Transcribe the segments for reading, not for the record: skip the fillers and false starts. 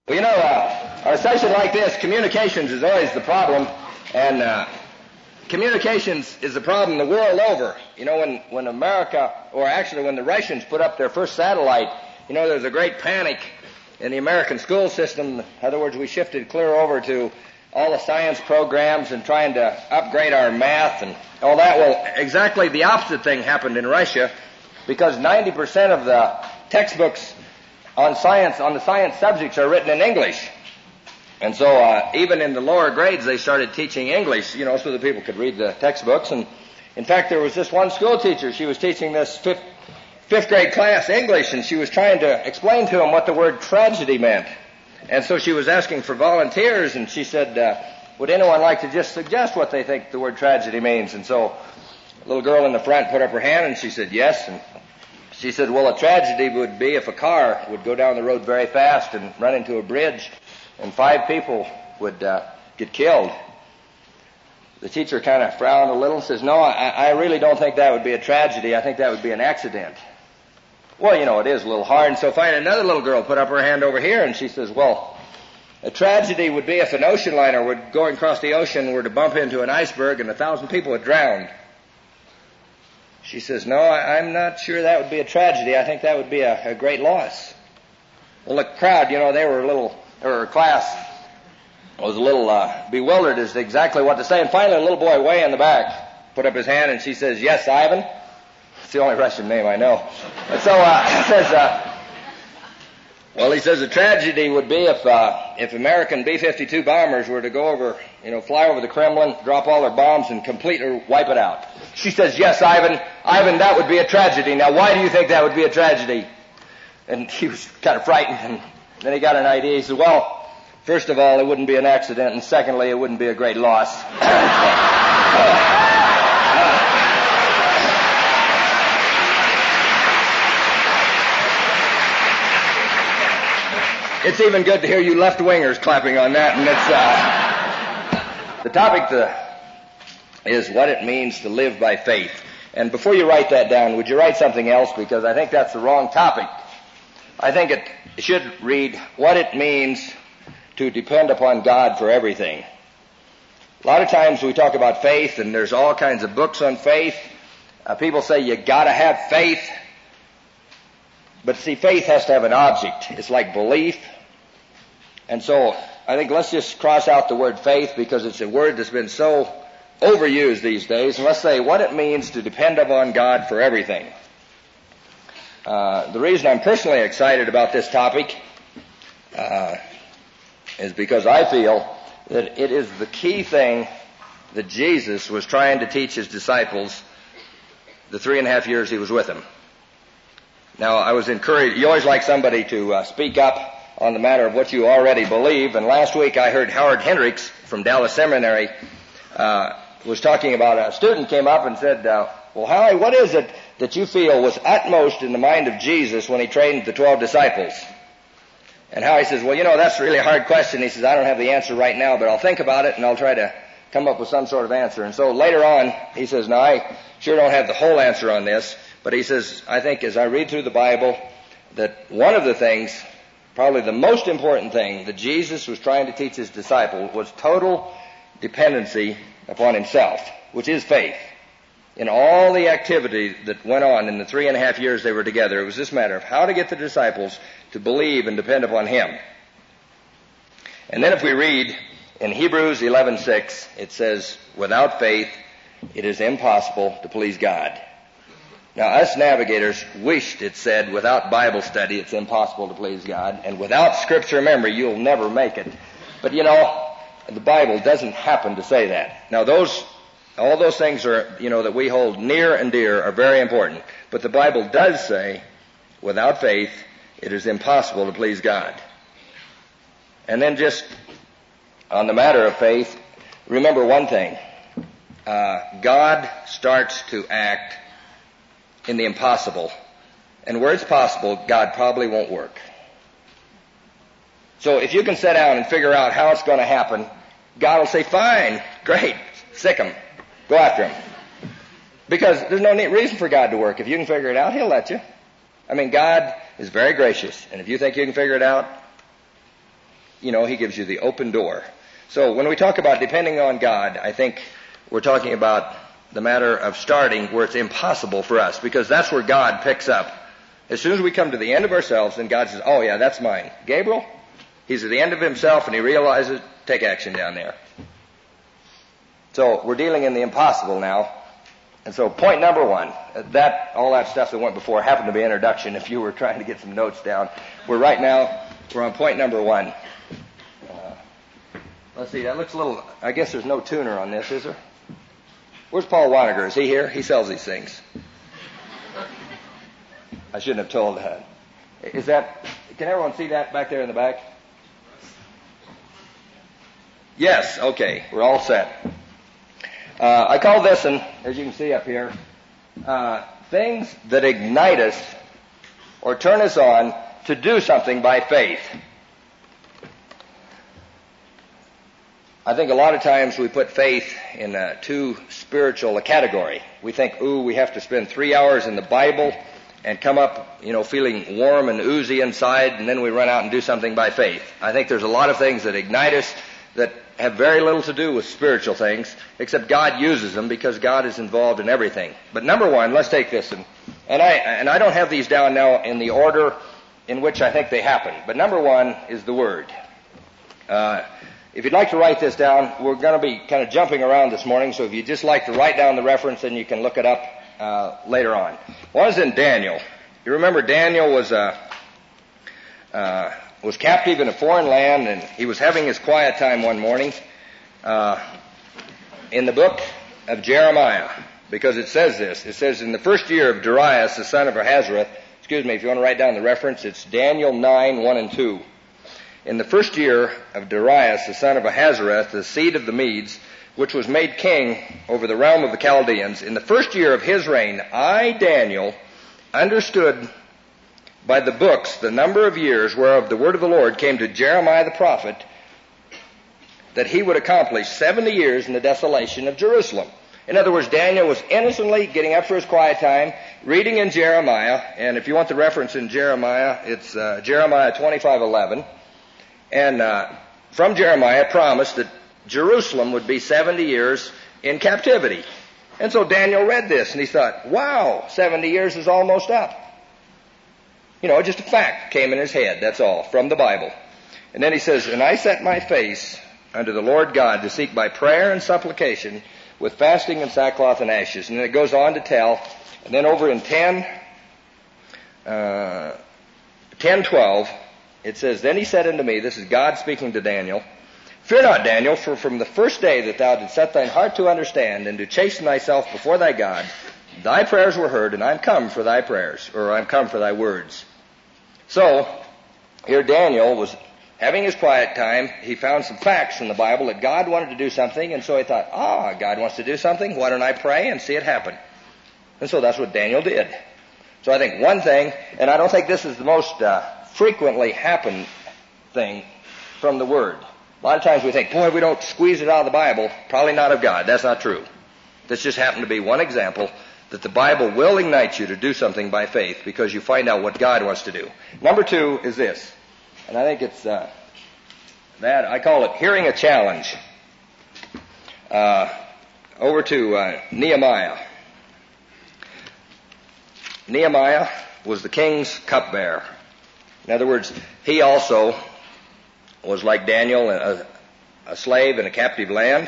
Well, on a session like this, communications is always the problem, and communications is the problem the world over. When America, or actually when the Russians put up their first satellite, there was a great panic in the American school system. In other words, we shifted clear over to all the science programs and trying to upgrade our math and all that. Well, exactly the opposite thing happened in Russia, because 90% of the textbooks on the science subjects are written in English. And so even in the lower grades they started teaching English, so that people could read the textbooks. And in fact, there was this one school teacher. She was teaching this fifth grade class English, and she was trying to explain to them what the word tragedy meant. And so she was asking for volunteers, and she said, would anyone like to just suggest what they think the word tragedy means? And so a little girl in the front put up her hand, and she said yes. And she said, well, a tragedy would be if a car would go down the road very fast and run into a bridge, and 5 people would get killed. The teacher kind of frowned a little and says, no, I really don't think that would be a tragedy. I think that would be an accident. Well, it is a little hard. And so finally another little girl put up her hand over here, and she says, well, a tragedy would be if an ocean liner going across the ocean were to bump into an iceberg and 1,000 people would drown. She says, no, I'm not sure that would be a tragedy. I think that would be a great loss. Well, the crowd, her class was a little bewildered as to exactly what to say. And finally, a little boy way in the back put up his hand, and she says, yes, Ivan. It's the only Russian name I know. And so he says a tragedy would be if American B-52 bombers were to go over, fly over the Kremlin, drop all their bombs, and completely wipe it out. She says, yes, Ivan, that would be a tragedy. Now, why do you think that would be a tragedy? And he was kind of frightened, and then he got an idea. He said, well, first of all, it wouldn't be an accident, and secondly, it wouldn't be a great loss. It's even good to hear you left-wingers clapping on that, and it's the topic is what it means to live by faith. And before you write that down, would you write something else, because I think that's the wrong topic. I think it should read what it means to depend upon God for everything. A lot of times we talk about faith, and there's all kinds of books on faith. People say you gotta have faith. But see, faith has to have an object. It's like belief. And so I think let's just cross out the word faith, because it's a word that's been so overused these days. And let's say what it means to depend upon God for everything. The reason I'm personally excited about this topic is because I feel that it is the key thing that Jesus was trying to teach his disciples the 3.5 years he was with them. Now, I was encouraged. You always like somebody to speak up on the matter of what you already believe. And last week I heard Howard Hendricks from Dallas Seminary was talking about a student came up and said, well, Howie, what is it that you feel was utmost in the mind of Jesus when he trained the 12 disciples? And Howie says, well, that's a really hard question. He says, I don't have the answer right now, but I'll think about it and I'll try to come up with some sort of answer. And so later on, he says, now I sure don't have the whole answer on this. But he says, I think as I read through the Bible, that one of the things, probably the most important thing that Jesus was trying to teach his disciple was total dependency upon himself, which is faith. In all the activity that went on in the 3.5 years they were together, it was this matter of how to get the disciples to believe and depend upon him. And then if we read in Hebrews 11:6, it says, without faith, it is impossible to please God. Now, us navigators wished it said, without Bible study, it's impossible to please God, and without Scripture memory, you'll never make it. But the Bible doesn't happen to say that. Now, all those things are, that we hold near and dear are very important. But the Bible does say, without faith, it is impossible to please God. And then just on the matter of faith, remember one thing. God starts to act in the impossible. And where it's possible, God probably won't work. So if you can sit down and figure out how it's going to happen, God will say, fine, great, sick him, go after him. Because there's no reason for God to work. If you can figure it out, he'll let you. I mean, God is very gracious. And if you think you can figure it out, He gives you the open door. So when we talk about depending on God, I think we're talking about the matter of starting where it's impossible for us, because that's where God picks up. As soon as we come to the end of ourselves, then God says, oh yeah, that's mine. Gabriel, he's at the end of himself and he realizes, take action down there. So we're dealing in the impossible now. And so point number one, all that stuff that went before happened to be introduction if you were trying to get some notes down. We're on point number one. Let's see, that looks a little, I guess there's no tuner on this, is there? Where's Paul Wanniger? Is he here? He sells these things. I shouldn't have told that. Can everyone see that back there in the back? Yes, okay, we're all set. I call this, and as you can see up here, things that ignite us or turn us on to do something by faith. I think a lot of times we put faith in too spiritual a category. We think, we have to spend 3 hours in the Bible and come up, feeling warm and oozy inside, and then we run out and do something by faith. I think there's a lot of things that ignite us that have very little to do with spiritual things, except God uses them because God is involved in everything. But number one, let's take this, and I don't have these down now in the order in which I think they happen. But number one is the Word. If you'd like to write this down, we're going to be kind of jumping around this morning, so if you'd just like to write down the reference, then you can look it up later on. One is in Daniel. You remember Daniel was captive in a foreign land, and he was having his quiet time one morning in the book of Jeremiah, because it says this. It says, in the first year of Darius, the son of Ahasuerus, if you want to write down the reference, it's Daniel 9, 1 and 2. In the first year of Darius, the son of Ahasuerus, the seed of the Medes, which was made king over the realm of the Chaldeans, in the first year of his reign, I, Daniel, understood by the books the number of years whereof the word of the Lord came to Jeremiah the prophet, that he would accomplish 70 years in the desolation of Jerusalem. In other words, Daniel was innocently getting up for his quiet time, reading in Jeremiah, and if you want the reference in Jeremiah, it's Jeremiah 25:11. And from Jeremiah promised that Jerusalem would be 70 years in captivity. And so Daniel read this, and he thought, wow, 70 years is almost up. Just a fact came in his head, that's all, from the Bible. And then he says, and I set my face unto the Lord God to seek by prayer and supplication with fasting and sackcloth and ashes. And then it goes on to tell, and then over in 10:12, it says, then he said unto me, this is God speaking to Daniel, fear not, Daniel, for from the first day that thou didst set thine heart to understand and to chasten thyself before thy God, thy prayers were heard, and I'm come for thy prayers, or I'm come for thy words. So, here Daniel was having his quiet time. He found some facts from the Bible that God wanted to do something, and so he thought, God wants to do something, why don't I pray and see it happen? And so that's what Daniel did. So I think one thing, and I don't think this is the most frequently happen thing from the Word. A lot of times we think, boy, if we don't squeeze it out of the Bible, probably not of God. That's not true. This just happened to be one example that the Bible will ignite you to do something by faith because you find out what God wants to do. Number two is this, and I think it's that I call it hearing a challenge. Over to Nehemiah. Nehemiah was the king's cupbearer. In other words, he also was like Daniel, a slave in a captive land.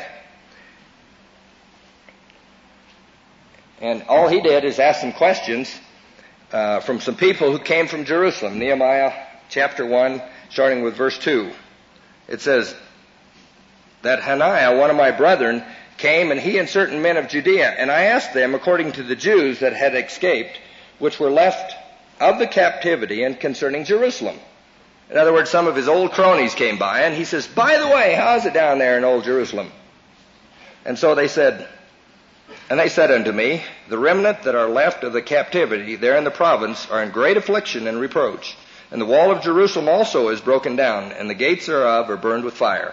And all he did is ask some questions from some people who came from Jerusalem. Nehemiah chapter 1, starting with verse 2. It says, that Hananiah, one of my brethren, came, and he and certain men of Judea, and I asked them, according to the Jews that had escaped, which were left of the captivity, and concerning Jerusalem. In other words, some of his old cronies came by, and he says, by the way, how's it down there in old Jerusalem? And so they said unto me, the remnant that are left of the captivity there in the province are in great affliction and reproach. And the wall of Jerusalem also is broken down, and the gates thereof are burned with fire.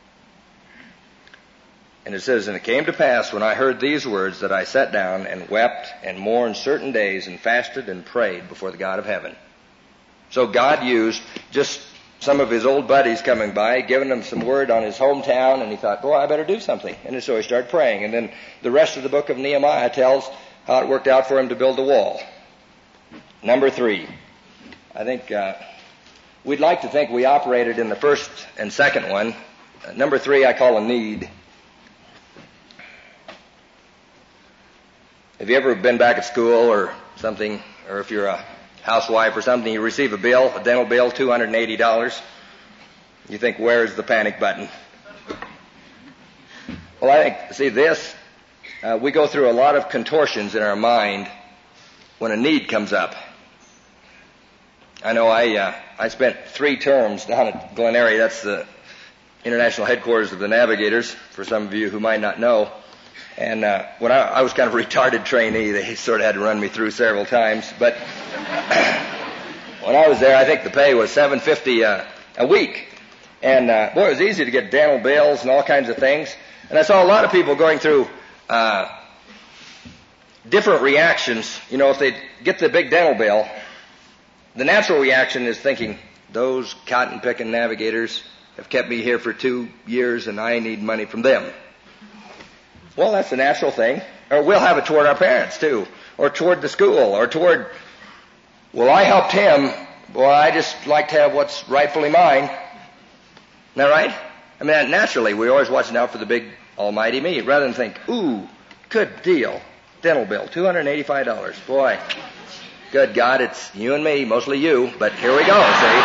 And it says, and it came to pass when I heard these words that I sat down and wept and mourned certain days and fasted and prayed before the God of heaven. So God used just some of his old buddies coming by, giving him some word on his hometown, and he thought, boy, I better do something. And so he started praying. And then the rest of the book of Nehemiah tells how it worked out for him to build the wall. Number 3. I think we'd like to think we operated in the first and second one. Number 3 I call a need. Have you ever been back at school or something, or if you're a housewife or something, you receive a bill, a dental bill, $280. You think, where's the panic button? Well, I think, see, we go through a lot of contortions in our mind when a need comes up. I know I spent 3 terms down at Glen Eyrie. That's the international headquarters of the Navigators, for some of you who might not know. And when I was kind of a retarded trainee, they sort of had to run me through several times. But when I was there, I think the pay was $750 a week. And boy, it was easy to get dental bills and all kinds of things. And I saw a lot of people going through different reactions. You know, if they get the big dental bill, the natural reaction is thinking, those cotton-picking navigators have kept me here for 2 years and I need money from them. Well, that's the natural thing. Or we'll have it toward our parents, too. Or toward the school. Or toward, well, I helped him. Boy, I just like to have what's rightfully mine. Isn't that right? I mean, naturally, we're always watching out for the big almighty me, rather than think, ooh, good deal. Dental bill, $285. Boy, good God, it's you and me, mostly you, but here we go, see?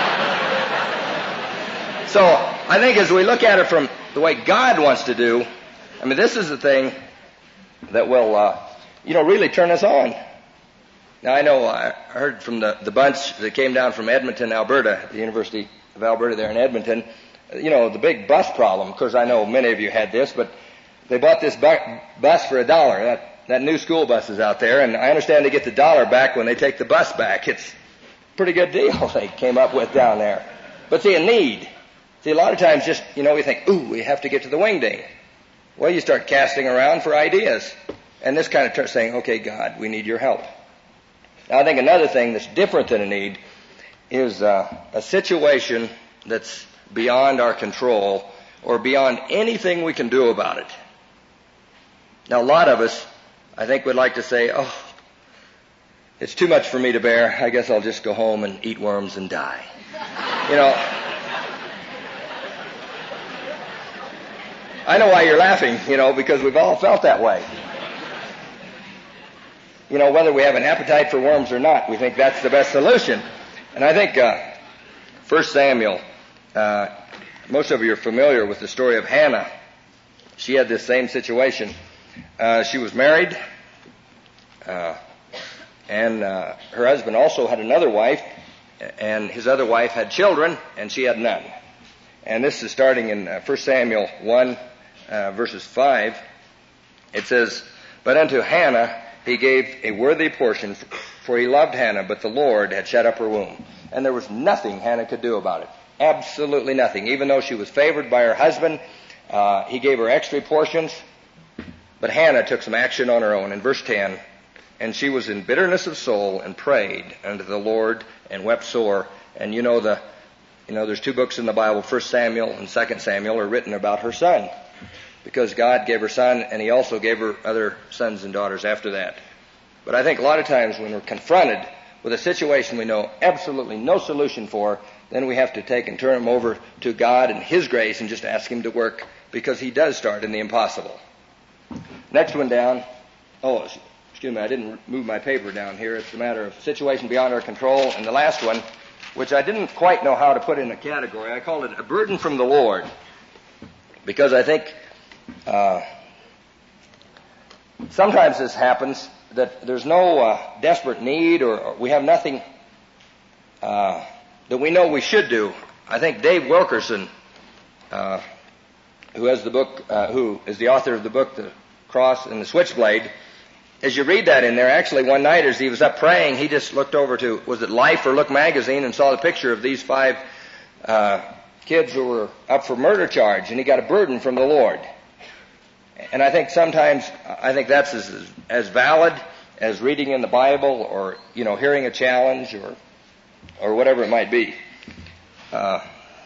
So, I think as we look at it from the way God wants to do, I mean, this is the thing that will, really turn us on. Now, I know I heard from the bunch that came down from Edmonton, Alberta, the University of Alberta there in Edmonton, the big bus problem. Of course, I know many of you had this, but they bought this bus for $1. That new school bus is out there, and I understand they get the $1 back when they take the bus back. It's a pretty good deal they came up with down there. But see, a need. See, a lot of times just, we think, ooh, we have to get to the wing day. Well, you start casting around for ideas. And this kind of saying, okay, God, we need your help. Now, I think another thing that's different than a need is a situation that's beyond our control or beyond anything we can do about it. Now, a lot of us, I think, would like to say, oh, it's too much for me to bear. I guess I'll just go home and eat worms and die. I know why you're laughing, because we've all felt that way. Whether we have an appetite for worms or not, we think that's the best solution. And I think 1 Samuel, most of you are familiar with the story of Hannah. She had this same situation. She was married, and her husband also had another wife, and his other wife had children, and she had none. And this is starting in 1 Samuel 1, verses 5. It says, "But unto Hannah he gave a worthy portion, for he loved Hannah, but the Lord had shut up her womb." And there was nothing Hannah could do about it. Absolutely nothing. Even though she was favored by her husband, he gave her extra portions. But Hannah took some action on her own. In verse 10, "And she was in bitterness of soul and prayed unto the Lord and wept sore." And there's 2 books in the Bible, 1 Samuel and 2 Samuel, are written about her son. Because God gave her son, and he also gave her other sons and daughters after that. But I think a lot of times when we're confronted with a situation we know absolutely no solution for, then we have to take and turn them over to God and his grace and just ask him to work, because he does start in the impossible. Next one down. Oh, excuse me, I didn't move my paper down here. It's a matter of situation beyond our control. And the last one, which I didn't quite know how to put in a category, I called it a burden from the Lord. Because I think sometimes this happens that there's no desperate need, or we have nothing that we know we should do. I think Dave Wilkerson, who is the author of the book The Cross and the Switchblade, as you read that in there, actually one night as he was up praying, he just looked over to, was it Life or Look magazine, and saw the picture of these 5 kids who were up for murder charge, and he got a burden from the Lord. And I think sometimes, that's as valid as reading in the Bible or, hearing a challenge or whatever it might be. a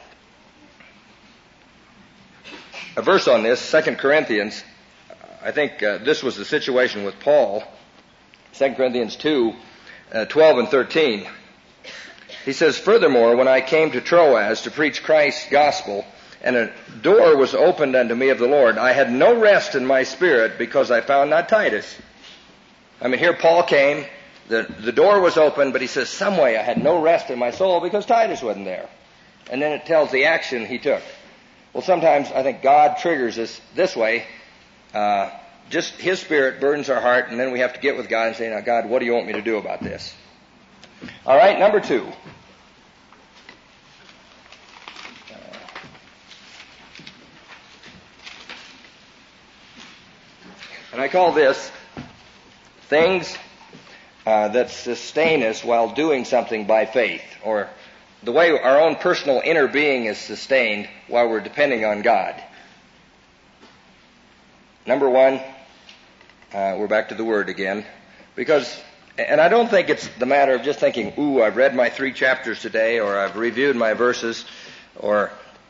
verse on this, 2 Corinthians. I think this was the situation with Paul. 2 Corinthians 2, 12 and 13. He says, "Furthermore, when I came to Troas to preach Christ's gospel, and a door was opened unto me of the Lord, I had no rest in my spirit because I found not Titus." I mean, here Paul came, the door was open, but he says, some way I had no rest in my soul because Titus wasn't there. And then it tells the action he took. Well, sometimes I think God triggers us this way. Just His Spirit burdens our heart, and then we have to get with God and say, "Now, God, what do you want me to do about this?" All right, number 2. And I call this things that sustain us while doing something by faith, or the way our own personal inner being is sustained while we're depending on God. Number 1, we're back to the Word again, and I don't think it's the matter of just thinking, "Ooh, I've read my 3 chapters today," or "I've reviewed my verses," or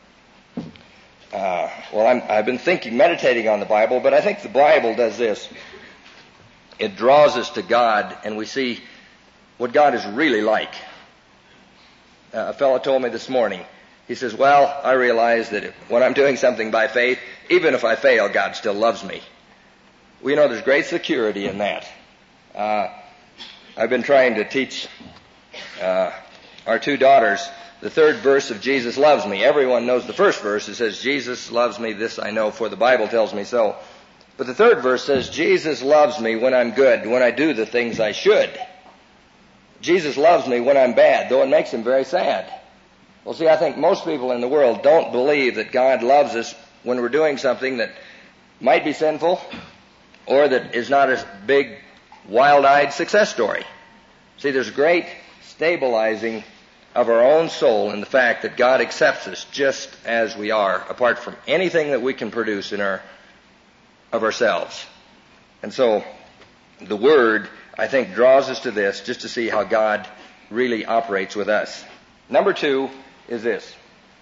I've been meditating on the Bible, but I think the Bible does this. It draws us to God, and we see what God is really like. A fellow told me this morning, he says, "Well, I realize that when I'm doing something by faith, even if I fail, God still loves me." Well, there's great security in that. I've been trying to teach our 2 daughters the 3rd verse of "Jesus loves me." Everyone knows the 1st verse. It says, "Jesus loves me, this I know, for the Bible tells me so." But the 3rd verse says, "Jesus loves me when I'm good, when I do the things I should. Jesus loves me when I'm bad, though it makes Him very sad." Well, see, I think most people in the world don't believe that God loves us when we're doing something that might be sinful or that is not a big, wild-eyed success story. See, there's great stabilizing of our own soul in the fact that God accepts us just as we are, apart from anything that we can produce of ourselves. And so the Word, I think, draws us to this just to see how God really operates with us. Number 2 is this.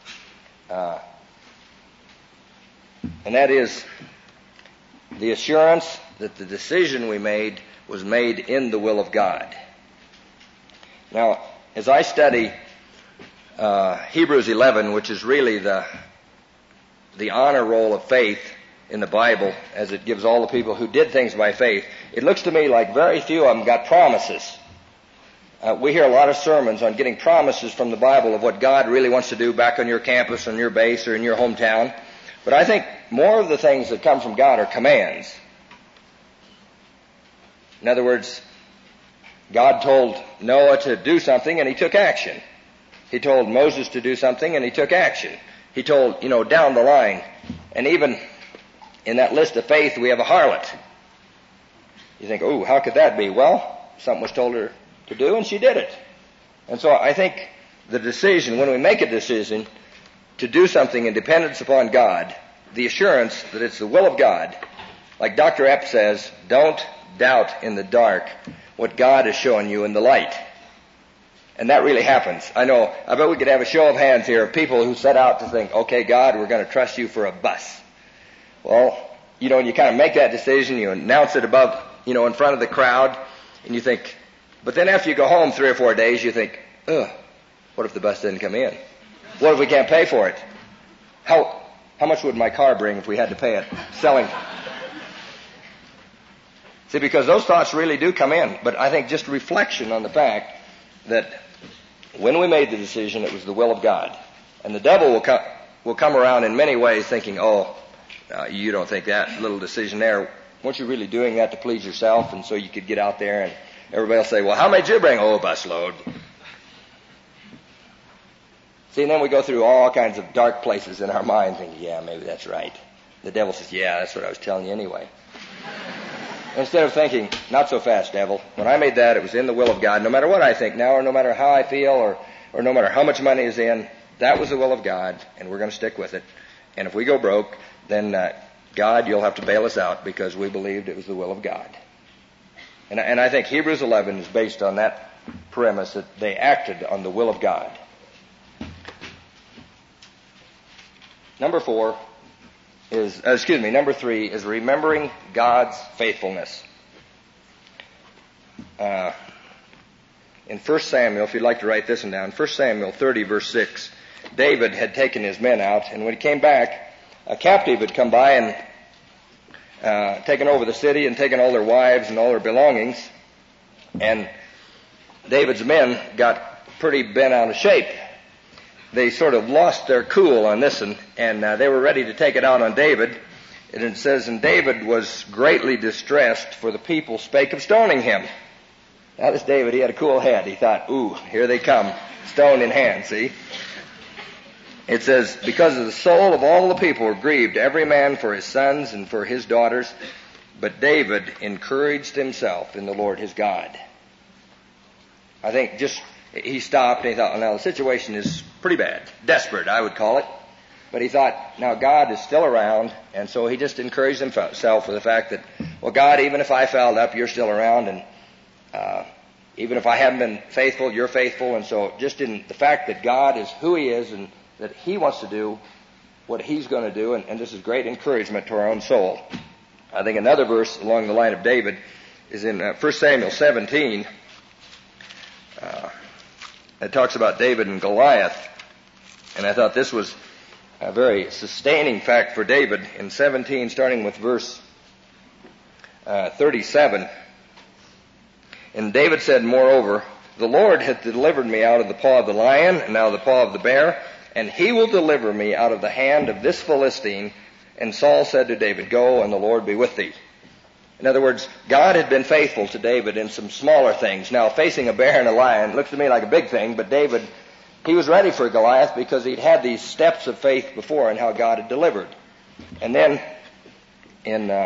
And that is the assurance that the decision we made was made in the will of God. Now, as I study Hebrews 11, which is really the honor roll of faith in the Bible, as it gives all the people who did things by faith, it looks to me like very few of them got promises. We hear a lot of sermons on getting promises from the Bible of what God really wants to do back on your campus, on your base, or in your hometown. But I think more of the things that come from God are commands. In other words, God told Noah to do something and he took action. He told Moses to do something and he took action. He told, down the line. And even in that list of faith, we have a harlot. You think, "Ooh, how could that be?" Well, something was told her to do and she did it. And so I think the decision, when we make a decision to do something in dependence upon God, the assurance that it's the will of God, like Dr. Epp says, don't doubt in the dark what God is showing you in the light. And that really happens. I bet we could have a show of hands here of people who set out to think, "Okay, God, we're going to trust you for a bus." Well, and you kind of make that decision, you announce it above, in front of the crowd, and you think, but then after you go home 3 or 4 days, you think, what if the bus didn't come in? What if we can't pay for it? How much would my car bring if we had to pay it? Selling. See, because those thoughts really do come in. But I think just reflection on the fact that when we made the decision, it was the will of God. And the devil will come around in many ways thinking, you don't think that little decision there, weren't you really doing that to please yourself? And so you could get out there and everybody will say, "Well, how many did you bring?" "Oh, a busload." See, and then we go through all kinds of dark places in our mind thinking, "Yeah, maybe that's right." The devil says, "Yeah, that's what I was telling you anyway." Instead of thinking, "Not so fast, devil. When I made that, it was in the will of God. No matter what I think now, or no matter how I feel, or no matter how much money is in, that was the will of God, and we're going to stick with it. And if we go broke, then God, you'll have to bail us out because we believed it was the will of God." And I think Hebrews 11 is based on that premise that they acted on the will of God. Number three is remembering God's faithfulness. In 1 Samuel, if you'd like to write this one down, 1 Samuel 30, verse 6, David had taken his men out, and when he came back, a captive had come by and taken over the city and taken all their wives and all their belongings, and David's men got pretty bent out of shape. They sort of lost their cool on this one, and they were ready to take it out on David. And it says, and David was greatly distressed, for the people spake of stoning him. Now this David, he had a cool head. He thought, ooh, here they come, stone in hand, see? It says, because of the soul of all the people were grieved, every man for his sons and for his daughters. But David encouraged himself in the Lord his God. I think he stopped and he thought, well, now the situation is pretty bad. Desperate, I would call it. But he thought, now God is still around, and so he just encouraged himself with the fact that, well, God, even if I fouled up, you're still around, and even if I haven't been faithful, you're faithful. And so just in the fact that God is who he is and that he wants to do what he's going to do, and this is great encouragement to our own soul. I think another verse along the line of David is in 1 Samuel 17. It talks about David and Goliath, and I thought this was a very sustaining fact for David. In 17, starting with verse 37, and David said, moreover, the Lord hath delivered me out of the paw of the lion, and out of the paw of the bear, and he will deliver me out of the hand of this Philistine. And Saul said to David, go, and the Lord be with thee. In other words, God had been faithful to David in some smaller things. Now, facing a bear and a lion looks to me like a big thing, but David, he was ready for Goliath because he'd had these steps of faith before and how God had delivered. And then in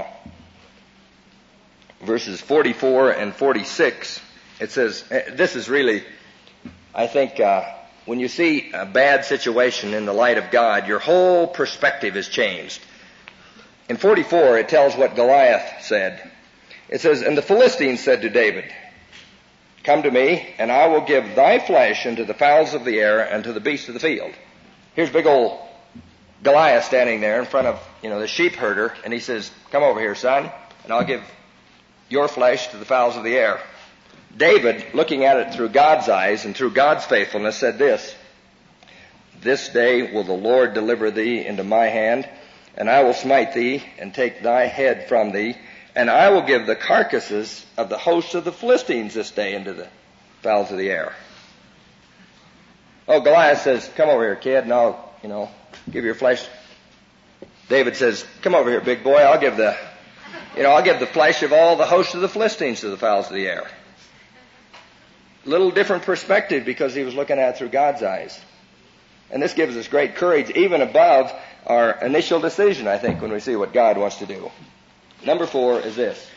verses 44 and 46, it says, this is really, I think, when you see a bad situation in the light of God, your whole perspective is changed. In 44, it tells what Goliath said. It says, and the Philistines said to David, come to me, and I will give thy flesh unto the fowls of the air and to the beasts of the field. Here's big old Goliath standing there in front of, the sheep herder, and he says, come over here, son, and I'll give your flesh to the fowls of the air. David, looking at it through God's eyes and through God's faithfulness, said this day will the Lord deliver thee into my hand, and I will smite thee and take thy head from thee, and I will give the carcasses of the hosts of the Philistines this day into the fowls of the air. Oh, Goliath says, come over here, kid, and I'll, give your flesh. David says, come over here, big boy, I'll give the flesh of all the hosts of the Philistines to the fowls of the air. Little different perspective because he was looking at it through God's eyes. And this gives us great courage, even above our initial decision, I think, when we see what God wants to do. Number 4 is this.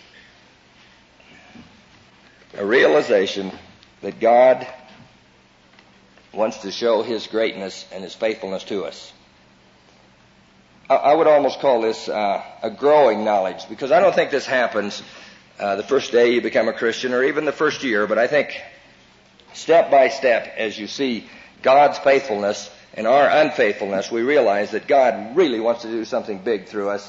A realization that God wants to show his greatness and his faithfulness to us. I would almost call this a growing knowledge, because I don't think this happens the first day you become a Christian or even the first year, but I think step by step as you see God's faithfulness and our unfaithfulness, we realize that God really wants to do something big through us.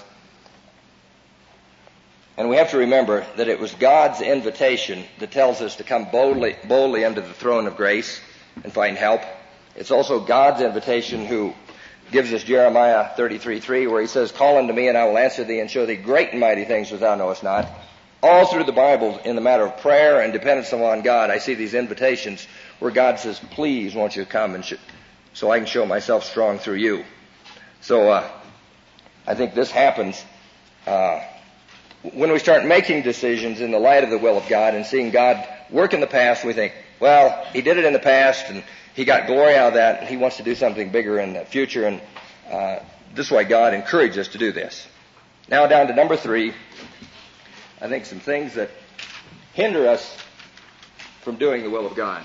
And we have to remember that it was God's invitation that tells us to come boldly under the throne of grace and find help. It's also God's invitation who gives us Jeremiah 33:3, where he says, call unto me and I will answer thee and show thee great and mighty things which thou knowest not. All through the Bible, in the matter of prayer and dependence upon God, I see these invitations where God says, please, won't you come and so I can show myself strong through you. So I think this happens when we start making decisions in the light of the will of God and seeing God work in the past. We think, well, he did it in the past and he got glory out of that, and he wants to do something bigger in the future, and this is why God encourages us to do this. Now down to number 3, I think some things that hinder us from doing the will of God.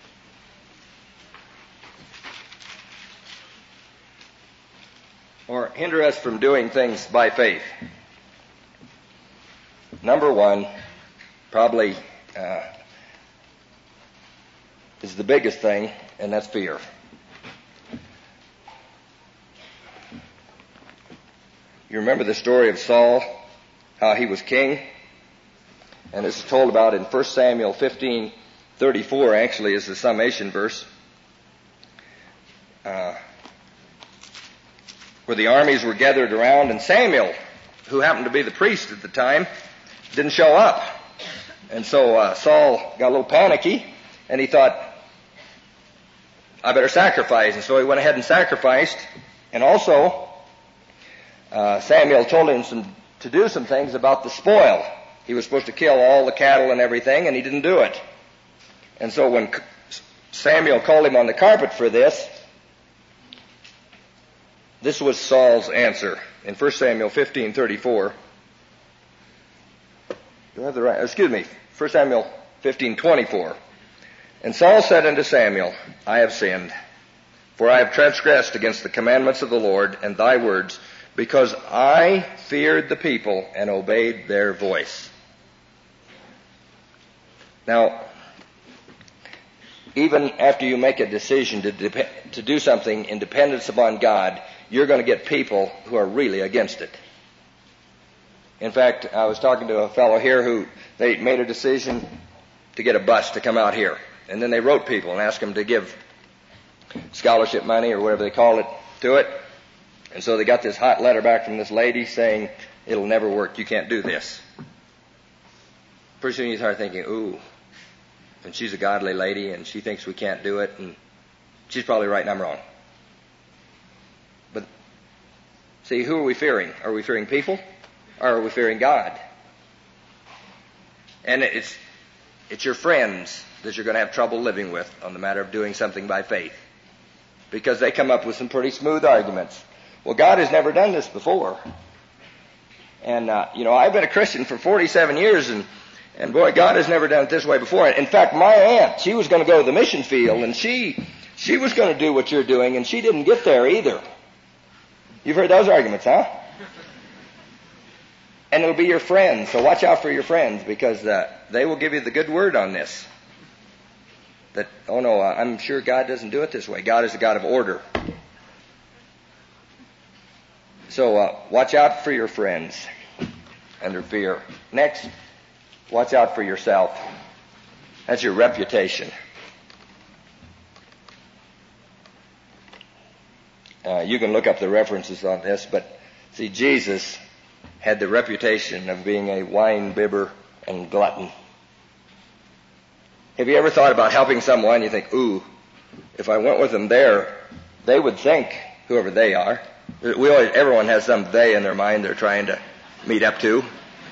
Or hinder us from doing things by faith. Number 1, probably is the biggest thing, and that's fear. You remember the story of Saul, how he was king? And this is told about in 1 Samuel 15:34, actually, is the summation verse, where the armies were gathered around, and Samuel, who happened to be the priest at the time, didn't show up. And so Saul got a little panicky, and he thought, I better sacrifice. And so he went ahead and sacrificed. And also, Samuel told him to do some things about the spoil. He was supposed to kill all the cattle and everything, and he didn't do it. And so when Samuel called him on the carpet for this was Saul's answer. In 1 Samuel 15:34, do I have the right? Excuse me, 1 Samuel 15:24. And Saul said unto Samuel, I have sinned, for I have transgressed against the commandments of the Lord and thy words, because I feared the people and obeyed their voice. Now, even after you make a decision to do something in dependence upon God, you're going to get people who are really against it. In fact, I was talking to a fellow here who they made a decision to get a bus to come out here. And then they wrote people and asked them to give scholarship money or whatever they call it to it. And so they got this hot letter back from this lady saying, it'll never work, you can't do this. Pretty soon you start thinking, ooh, and she's a godly lady and she thinks we can't do it, and she's probably right and I'm wrong. But see, who are we fearing? Are we fearing people or are we fearing God? And it's your friends that you're going to have trouble living with on the matter of doing something by faith, because they come up with some pretty smooth arguments. Well, God has never done this before. And, I've been a Christian for 47 years, and boy, God has never done it this way before. In fact, my aunt, she was going to go to the mission field, and she was going to do what you're doing, and she didn't get there either. You've heard those arguments, huh? And it'll be your friends, so watch out for your friends, because they will give you the good word on this. That, oh no, I'm sure God doesn't do it this way. God is a God of order. So watch out for your friends and their fear. Next, watch out for yourself. That's your reputation. You can look up the references on this, but see, Jesus had the reputation of being a wine bibber and glutton. Have you ever thought about helping someone? You think, ooh, if I went with them there, they would think, whoever they are. Everyone has some they in their mind they're trying to meet up to.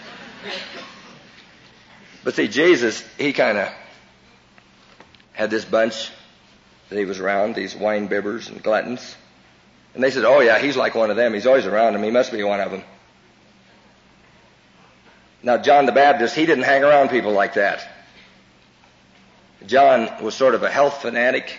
But see, Jesus, he kind of had this bunch that he was around, these wine bibbers and gluttons. And they said, oh yeah, he's like one of them. He's always around them. He must be one of them. Now, John the Baptist, he didn't hang around people like that. John was sort of a health fanatic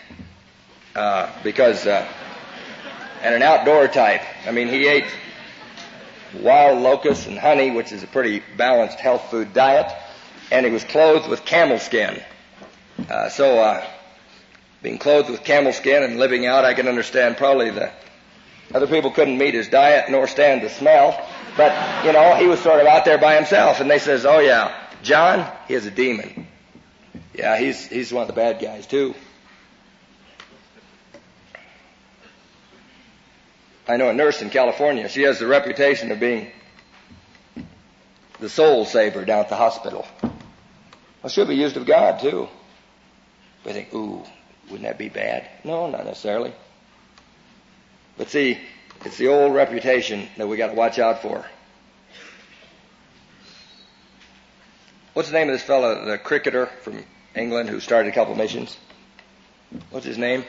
and an outdoor type. I mean, he ate wild locusts and honey, which is a pretty balanced health food diet, and he was clothed with camel skin. Being clothed with camel skin and living out, I can understand probably the other people couldn't meet his diet nor stand the smell, but, he was sort of out there by himself, and they says, oh yeah, John, he is a demon. Yeah, he's one of the bad guys too. I know a nurse in California. She has the reputation of being the soul saver down at the hospital. Well, she'll be used of God too. But I think, ooh, wouldn't that be bad? No, not necessarily. But see, it's the old reputation that we got to watch out for. What's the name of this fellow, the cricketer from England who started a couple missions? What's his name?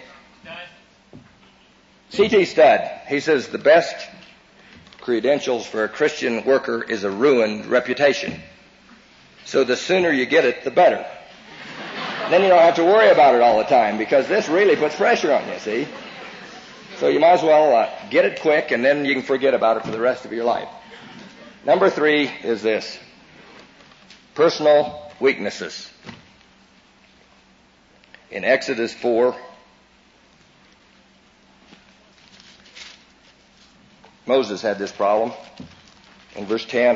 C.T. Studd. He says the best credentials for a Christian worker is a ruined reputation. So the sooner you get it, the better. Then you don't have to worry about it all the time, because this really puts pressure on you, see? So you might as well get it quick, and then you can forget about it for the rest of your life. Number 3 is this: personal weaknesses. In Exodus 4, Moses had this problem. In verse 10,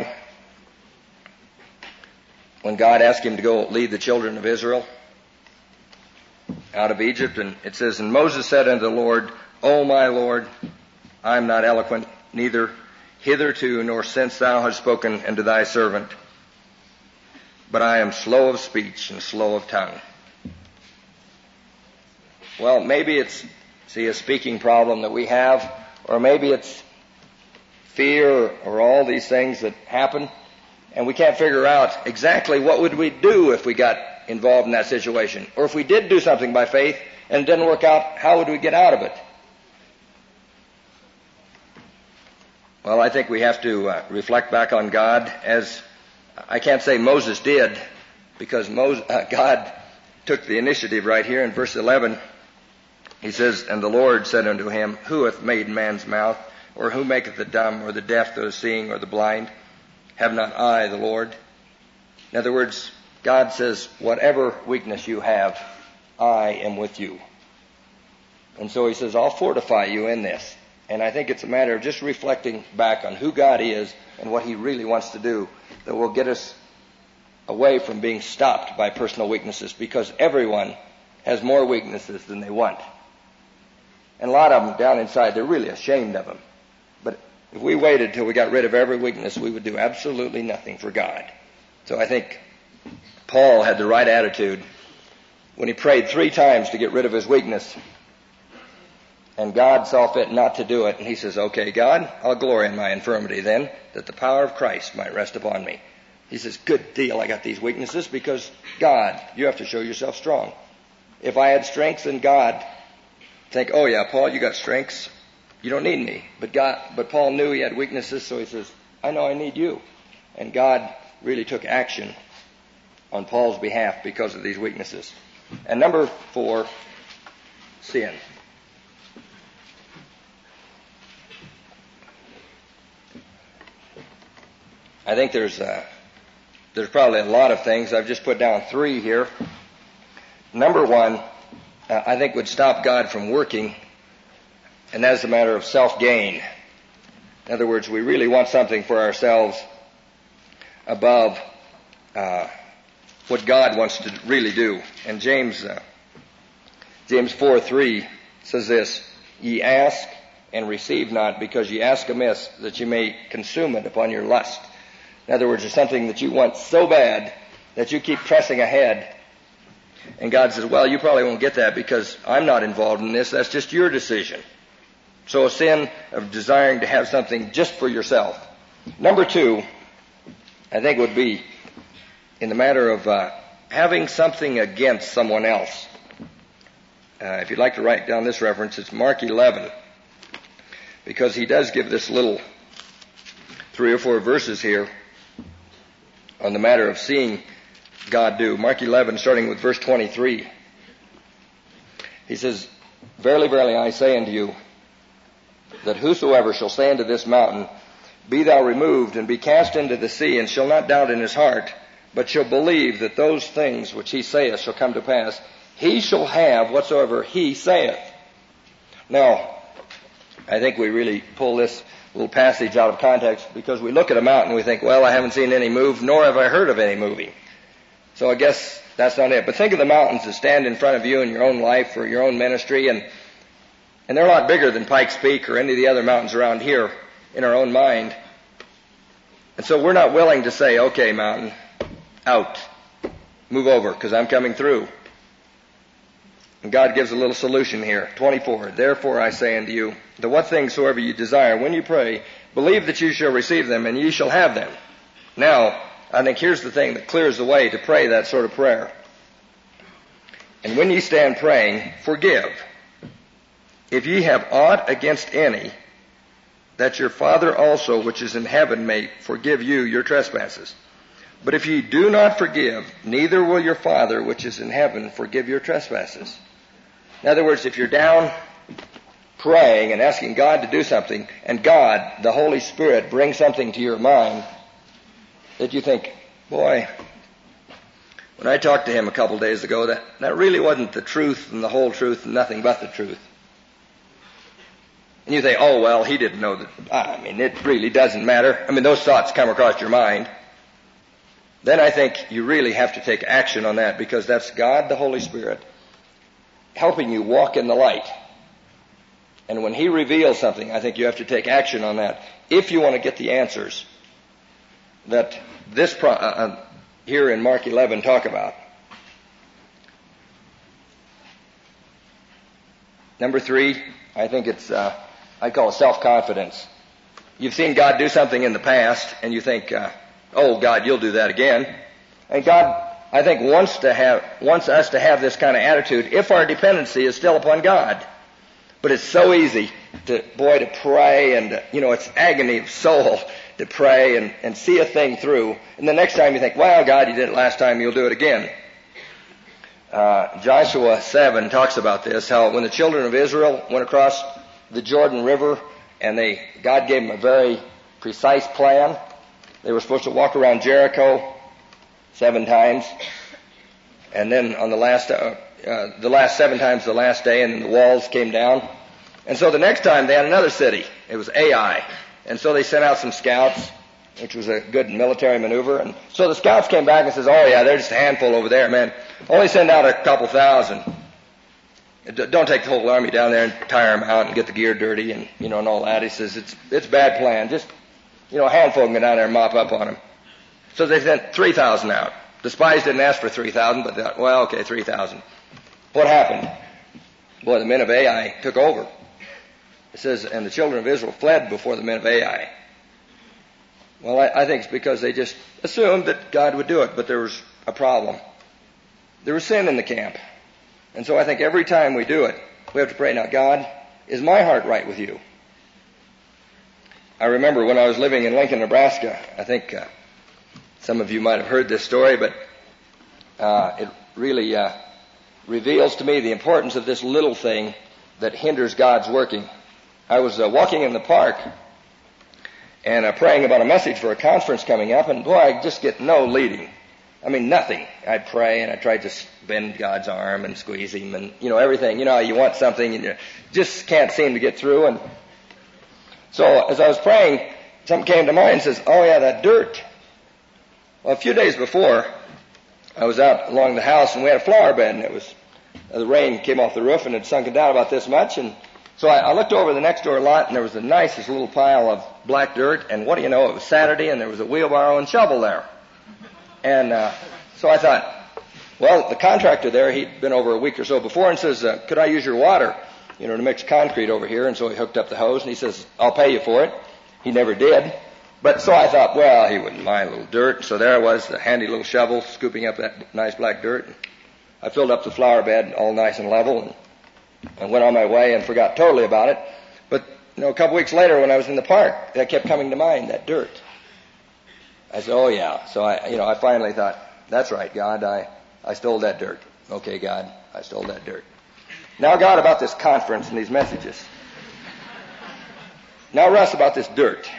when God asked him to go lead the children of Israel out of Egypt, and it says, "And Moses said unto the Lord, O my Lord, I am not eloquent, neither hitherto nor since thou hast spoken unto thy servant, but I am slow of speech and slow of tongue." Well, maybe it's, a speaking problem that we have, or maybe it's fear or all these things that happen, and we can't figure out exactly what would we do if we got involved in that situation. Or if we did do something by faith and it didn't work out, how would we get out of it? Well, I think we have to reflect back on God, as I can't say Moses did, because God took the initiative right here in verse 11. He says, "And the Lord said unto him, Who hath made man's mouth? Or who maketh the dumb, or the deaf, or the seeing, or the blind? Have not I the Lord?" In other words, God says, whatever weakness you have, I am with you. And so he says, I'll fortify you in this. And I think it's a matter of just reflecting back on who God is and what he really wants to do that will get us away from being stopped by personal weaknesses, because everyone has more weaknesses than they want. And a lot of them down inside, they're really ashamed of them. But if we waited till we got rid of every weakness, we would do absolutely nothing for God. So I think Paul had the right attitude when he prayed 3 times to get rid of his weakness. And God saw fit not to do it. And he says, okay, God, I'll glory in my infirmity then, that the power of Christ might rest upon me. He says, good deal, I got these weaknesses, because God, you have to show yourself strong. If I had strength, then God think, oh yeah, Paul, you got strengths. You don't need me. But Paul knew he had weaknesses, so he says, I know I need you. And God really took action on Paul's behalf because of these weaknesses. And number 4, sin. I think there's probably a lot of things. I've just put down 3 here. Number 1, I think would stop God from working, and that's a matter of self-gain. In other words, we really want something for ourselves above what God wants to really do. And James 4:3 says this, "Ye ask and receive not, because ye ask amiss, that ye may consume it upon your lust." In other words, it's something that you want so bad that you keep pressing ahead. And God says, well, you probably won't get that because I'm not involved in this. That's just your decision. So a sin of desiring to have something just for yourself. Number 2, I think would be in the matter of having something against someone else. If you'd like to write down this reference, it's Mark 11, because he does give this little 3 or 4 verses here on the matter of seeing God do. Mark 11, starting with verse 23. He says, "Verily, verily, I say unto you, that whosoever shall say unto this mountain, Be thou removed, and be cast into the sea, and shall not doubt in his heart, but shall believe that those things which he saith shall come to pass, he shall have whatsoever he saith." Now, I think we really pull this little passage out of context, because we look at a mountain and we think, well, I haven't seen any move, nor have I heard of any moving. So I guess that's not it. But think of the mountains that stand in front of you in your own life or your own ministry, and they're a lot bigger than Pikes Peak or any of the other mountains around here in our own mind. And so we're not willing to say, okay, mountain, out, move over, because I'm coming through. And God gives a little solution here. 24, "Therefore I say unto you, that what things soever you desire, when you pray, believe that you shall receive them, and ye shall have them." Now, I think here's the thing that clears the way to pray that sort of prayer. "And when ye stand praying, forgive, if ye have aught against any, that your Father also which is in heaven may forgive you your trespasses. But if ye do not forgive, neither will your Father which is in heaven forgive your trespasses." In other words, if you're down praying and asking God to do something, and God, the Holy Spirit, brings something to your mind that you think, boy, when I talked to him a couple days ago, that really wasn't the truth and the whole truth and nothing but the truth. And you think, oh, well, he didn't know that. I mean, it really doesn't matter. I mean, those thoughts come across your mind. Then I think you really have to take action on that, because that's God, the Holy Spirit, helping you walk in the light. And when he reveals something, I think you have to take action on that if you want to get the answers that this here in Mark 11 talk about. Number 3, I think it's I call it self-confidence. You've seen God do something in the past, and you think, oh, God, you'll do that again. And God, I think, wants us to have this kind of attitude if our dependency is still upon God. But it's so easy to pray, and, it's agony of soul to pray and see a thing through. And the next time you think, well, God, you did it last time, you'll do it again. Joshua 7 talks about this, how when the children of Israel went across the Jordan River, and God gave them a very precise plan. They were supposed to walk around Jericho 7 times, and then on the last 7 times the last day, and then the walls came down. And so the next time they had another city. It was Ai. And so they sent out some scouts, which was a good military maneuver. And so the scouts came back and says, oh yeah, they're just a handful over there, man. Only send out a couple thousand. Don't take the whole army down there and tire them out and get the gear dirty and, and all that. He says, it's a bad plan. Just, a handful can go down there and mop up on them. So they sent 3,000 out. The spies didn't ask for 3,000, but they thought, well, okay, 3,000. What happened? Boy, the men of Ai took over. It says, and the children of Israel fled before the men of Ai. Well, I think it's because they just assumed that God would do it, but there was a problem. There was sin in the camp. And so I think every time we do it, we have to pray, now, God, is my heart right with you? I remember when I was living in Lincoln, Nebraska, I think some of you might have heard this story, but it really reveals to me the importance of this little thing that hinders God's working. I was walking in the park and praying about a message for a conference coming up, and boy, I just get no leading. I mean, nothing. I'd pray, and I'd try to bend God's arm and squeeze him and, everything. You want something, and you just can't seem to get through. And so as I was praying, something came to mind and says, oh, yeah, that dirt. Well, a few days before, I was out along the house, and we had a flower bed, and the rain came off the roof, and it sunk it down about this much. And so I looked over the next door lot, and there was the nicest little pile of black dirt. And what do you know, it was Saturday, and there was a wheelbarrow and shovel there. And so I thought, well, the contractor there, he'd been over a week or so before and says, could I use your water, to mix concrete over here? And so he hooked up the hose, and he says, I'll pay you for it. He never did. But so I thought, well, he wouldn't mind a little dirt. So there I was, the handy little shovel, scooping up that nice black dirt. I filled up the flower bed all nice and level and went on my way and forgot totally about it. But, a couple weeks later when I was in the park, that kept coming to mind, that dirt. I said, oh, yeah. So I finally thought, that's right, God, I stole that dirt. Okay, God, I stole that dirt. Now, God, about this conference and these messages. Now, Russ, about this dirt.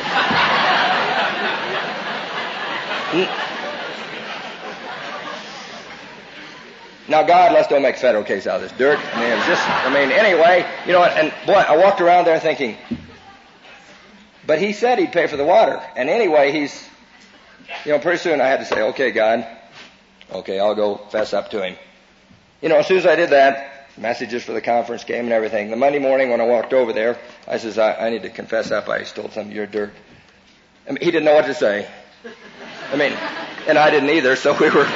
Now, God, let's don't make a federal case out of this dirt. Anyway, and boy, I walked around there thinking, but he said he'd pay for the water. And anyway, pretty soon I had to say, okay, God, okay, I'll go fess up to him. As soon as I did that, messages for the conference came and everything. The Monday morning when I walked over there, I says, I need to confess up, I stole some of your dirt. He didn't know what to say. And I didn't either, so we were,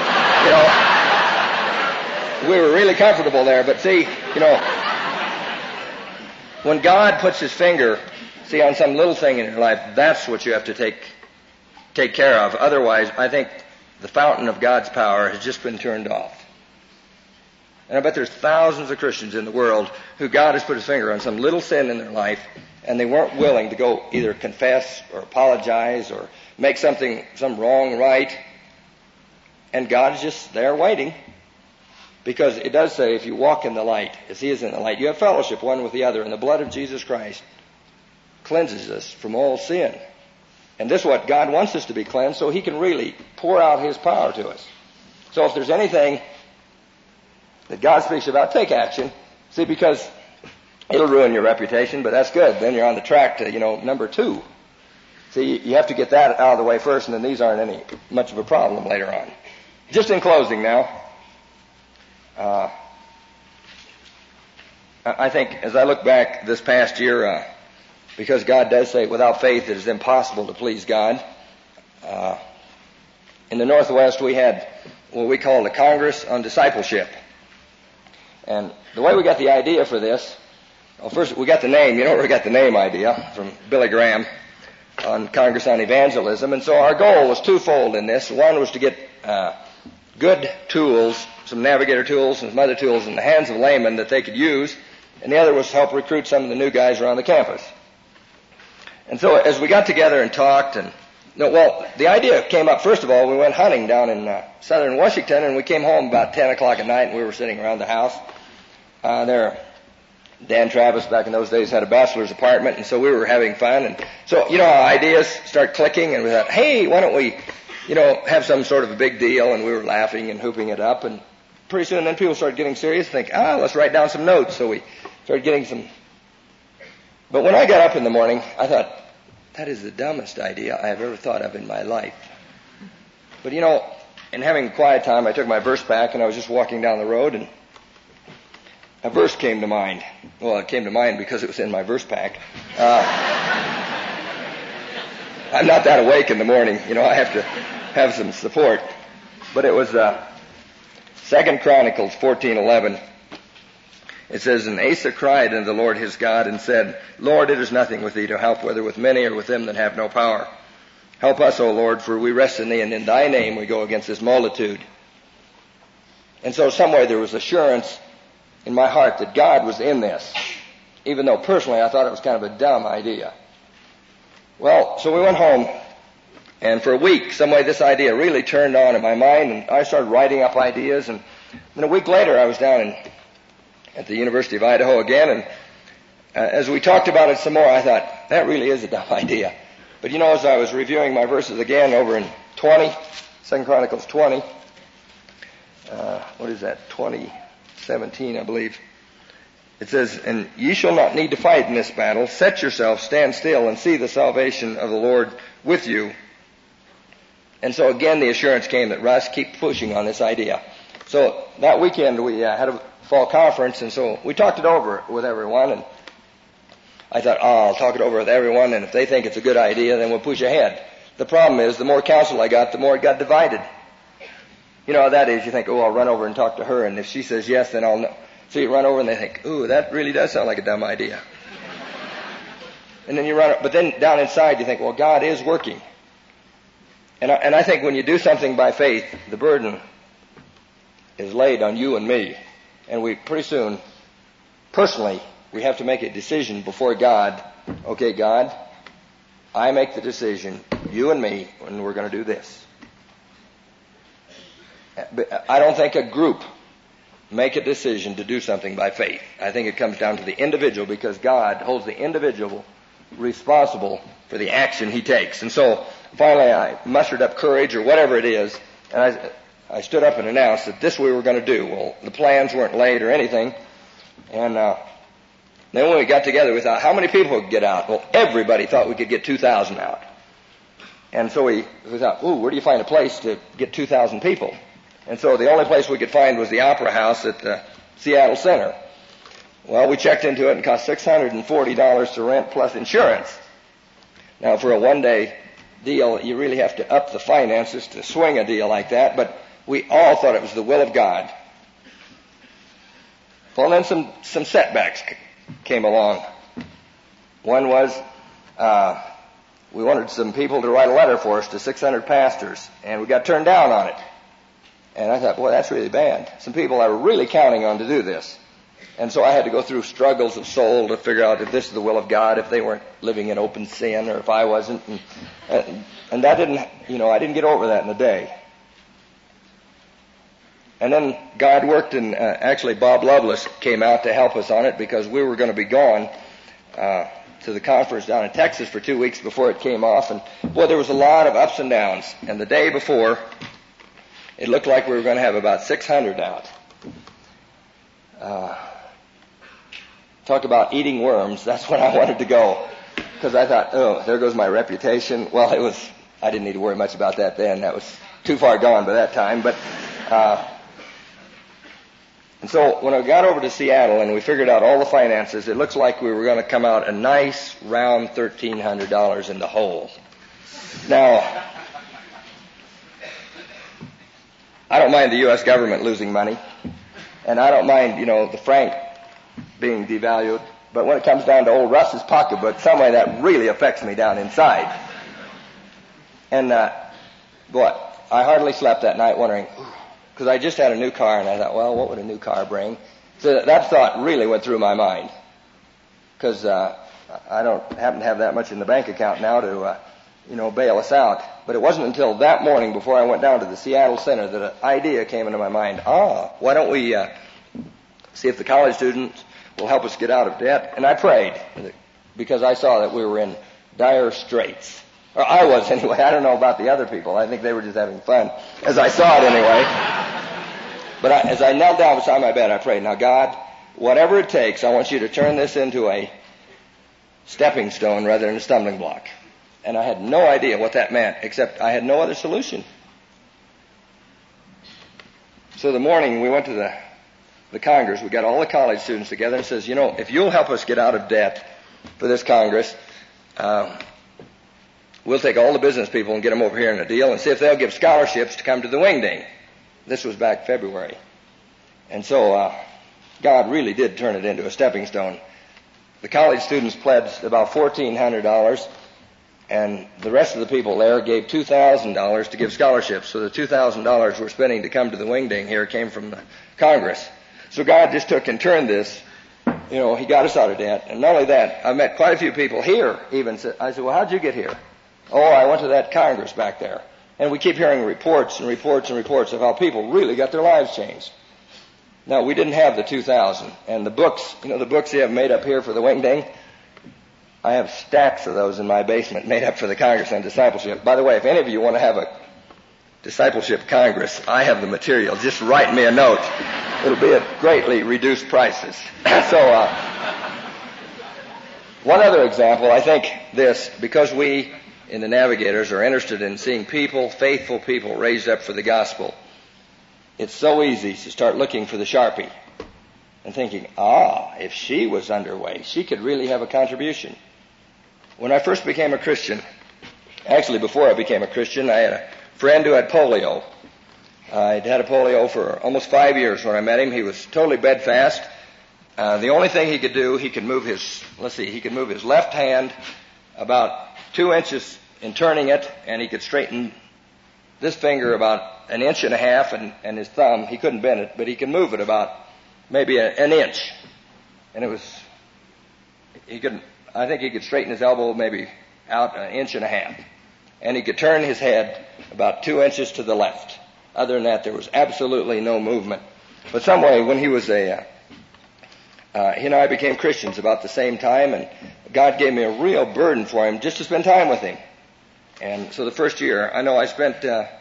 we were really comfortable there. But see, when God puts his finger, on some little thing in your life, that's what you have to take care of. Otherwise, I think the fountain of God's power has just been turned off. And I bet there's thousands of Christians in the world who God has put his finger on some little sin in their life, and they weren't willing to go either confess or apologize or make some wrong right. And God is just there waiting. Because it does say, if you walk in the light, as he is in the light, you have fellowship one with the other, and the blood of Jesus Christ cleanses us from all sin. And this is what God wants us to be cleansed, so he can really pour out his power to us. So if there's anything that God speaks about, take action. See, because it'll ruin your reputation, but that's good. Then you're on the track to, number 2. See, you have to get that out of the way first, and then these aren't any much of a problem later on. Just in closing now, I think as I look back this past year, because God does say without faith it is impossible to please God. In the Northwest we had what we call the Congress on Discipleship. And the way we got the idea for this, first we got the name, we got the name idea from Billy Graham on Congress on Evangelism. And so our goal was twofold in this. One was to get good tools, some navigator tools and some other tools in the hands of laymen that they could use. And the other was to help recruit some of the new guys around the campus. And so as we got together and talked the idea came up, first of all, we went hunting down in southern Washington, and we came home about 10 o'clock at night, and we were sitting around the house. Dan Travis, back in those days, had a bachelor's apartment, and so we were having fun. And so, our ideas start clicking, and we thought, hey, why don't we, have some sort of a big deal, and we were laughing and hooping it up, and pretty soon then people started getting serious, think, let's write down some notes. So we started getting some. But when I got up in the morning, I thought, that is the dumbest idea I have ever thought of in my life. But in having a quiet time, I took my verse pack, and I was just walking down the road, and a verse came to mind. Well, it came to mind because it was in my verse pack. I'm not that awake in the morning. I have to have some support. But it was 2 Chronicles 14:11. It says, And Asa cried unto the Lord his God and said, Lord, it is nothing with thee to help, whether with many or with them that have no power. Help us, O Lord, for we rest in thee, and in thy name we go against this multitude. And so some way there was assurance in my heart that God was in this, even though personally I thought it was kind of a dumb idea. Well, so we went home, and for a week, some way this idea really turned on in my mind, and I started writing up ideas, and then a week later I was down at the University of Idaho again, and as we talked about it some more, I thought, that really is a dumb idea. But as I was reviewing my verses again over in 2 Chronicles 20, what is that, 20:17, I believe. It says, And ye shall not need to fight in this battle. Set yourself, stand still, and see the salvation of the Lord with you. And so again the assurance came that, Russ, keep pushing on this idea. So that weekend we had a fall conference, and so we talked it over with everyone, and I thought, I'll talk it over with everyone, and if they think it's a good idea, then we'll push ahead. The problem is, the more counsel I got, the more it got divided. How that is, you think, I'll run over and talk to her, and if she says yes, then I'll know. So you run over and they think, that really does sound like a dumb idea. And then you run, but then down inside you think, well, God is working. And I think when you do something by faith, the burden is laid on you and me. And we pretty soon, personally, we have to make a decision before God. Okay, God, I make the decision, you and me, and we're going to do this. But I don't think a group make a decision to do something by faith. I think it comes down to the individual, because God holds the individual responsible for the action he takes. And so finally I mustered up courage, or whatever it is, and I stood up and announced that this we were going to do. Well, the plans weren't laid or anything. And then when we got together, we thought, how many people could get out? Well, everybody thought we could get 2,000 out. And so we thought, where do you find a place to get 2,000 people? And so the only place we could find was the Opera House at the Seattle Center. Well, we checked into it, and it cost $640 to rent plus insurance. Now, for a one-day deal, you really have to up the finances to swing a deal like that, but we all thought it was the will of God. Well, then some setbacks came along. One was we wanted some people to write a letter for us to 600 pastors, and we got turned down on it. And I thought, boy, that's really bad. Some people I were really counting on to do this. And so I had to go through struggles of soul to figure out if this is the will of God, if they weren't living in open sin, or if I wasn't. And that didn't, I didn't get over that in a day. And then God worked, and actually Bob Lovelace came out to help us on it, because we were going to be gone to the conference down in Texas for 2 weeks before it came off. And, boy, there was a lot of ups and downs. And the day before, it looked like we were going to have about 600 out. talk about eating worms. That's when I wanted to go, because I thought, oh, there goes my reputation. Well, I didn't need to worry much about that then. That was too far gone by that time. But and so when I got over to Seattle and we figured out all the finances, it looks like we were going to come out a nice round $1,300 in the hole. Now, I don't mind the U.S. government losing money, and I don't mind, the franc being devalued, but when it comes down to old Russ's pocketbook, some way that really affects me down inside. And, boy, I hardly slept that night wondering, because I just had a new car, and I thought, well, what would a new car bring? So that thought really went through my mind, because I don't happen to have that much in the bank account now to bail us out. But it wasn't until that morning before I went down to the Seattle Center that an idea came into my mind. Why don't we see if the college students will help us get out of debt? And I prayed, because I saw that we were in dire straits. Or I was anyway. I don't know about the other people. I think they were just having fun, as I saw it anyway. But as I knelt down beside my bed, I prayed, now God, whatever it takes, I want you to turn this into a stepping stone rather than a stumbling block. And I had no idea what that meant, except I had no other solution. So the morning we went to the Congress, we got all the college students together and says, if you'll help us get out of debt for this Congress, we'll take all the business people and get them over here in a deal and see if they'll give scholarships to come to the Wingding. This was back February. And so God really did turn it into a stepping stone. The college students pledged about $1,400, and the rest of the people there gave $2,000 to give scholarships. So the $2,000 we're spending to come to the Wingding here came from the Congress. So God just took and turned this. He got us out of debt. And not only that, I met quite a few people here even. I said, well, how'd you get here? Oh, I went to that Congress back there. And we keep hearing reports and reports and reports of how people really got their lives changed. Now, we didn't have the 2,000. And the books, the books they have made up here for the Wingding, I have stacks of those in my basement made up for the Congress on discipleship. By the way, if any of you want to have a discipleship Congress, I have the material. Just write me a note. It'll be at greatly reduced prices. So, one other example, I think this, because we in the Navigators are interested in seeing people, faithful people, raised up for the gospel, it's so easy to start looking for the Sharpie and thinking, if she was underway, she could really have a contribution. When I first became a Christian, actually before I became a Christian, I had a friend who had polio. I'd had a polio for almost 5 years when I met him. He was totally bedfast. The only thing he could do, he could move his left hand about 2 inches in turning it, and he could straighten this finger about 1.5 inches, and his thumb, he couldn't bend it, but he could move it about maybe an inch. And I think he could straighten his elbow maybe out 1.5 inches. And he could turn his head about 2 inches to the left. Other than that, there was absolutely no movement. But some way, when he was he and I became Christians about the same time, and God gave me a real burden for him just to spend time with him. And so the first year, I know I spent,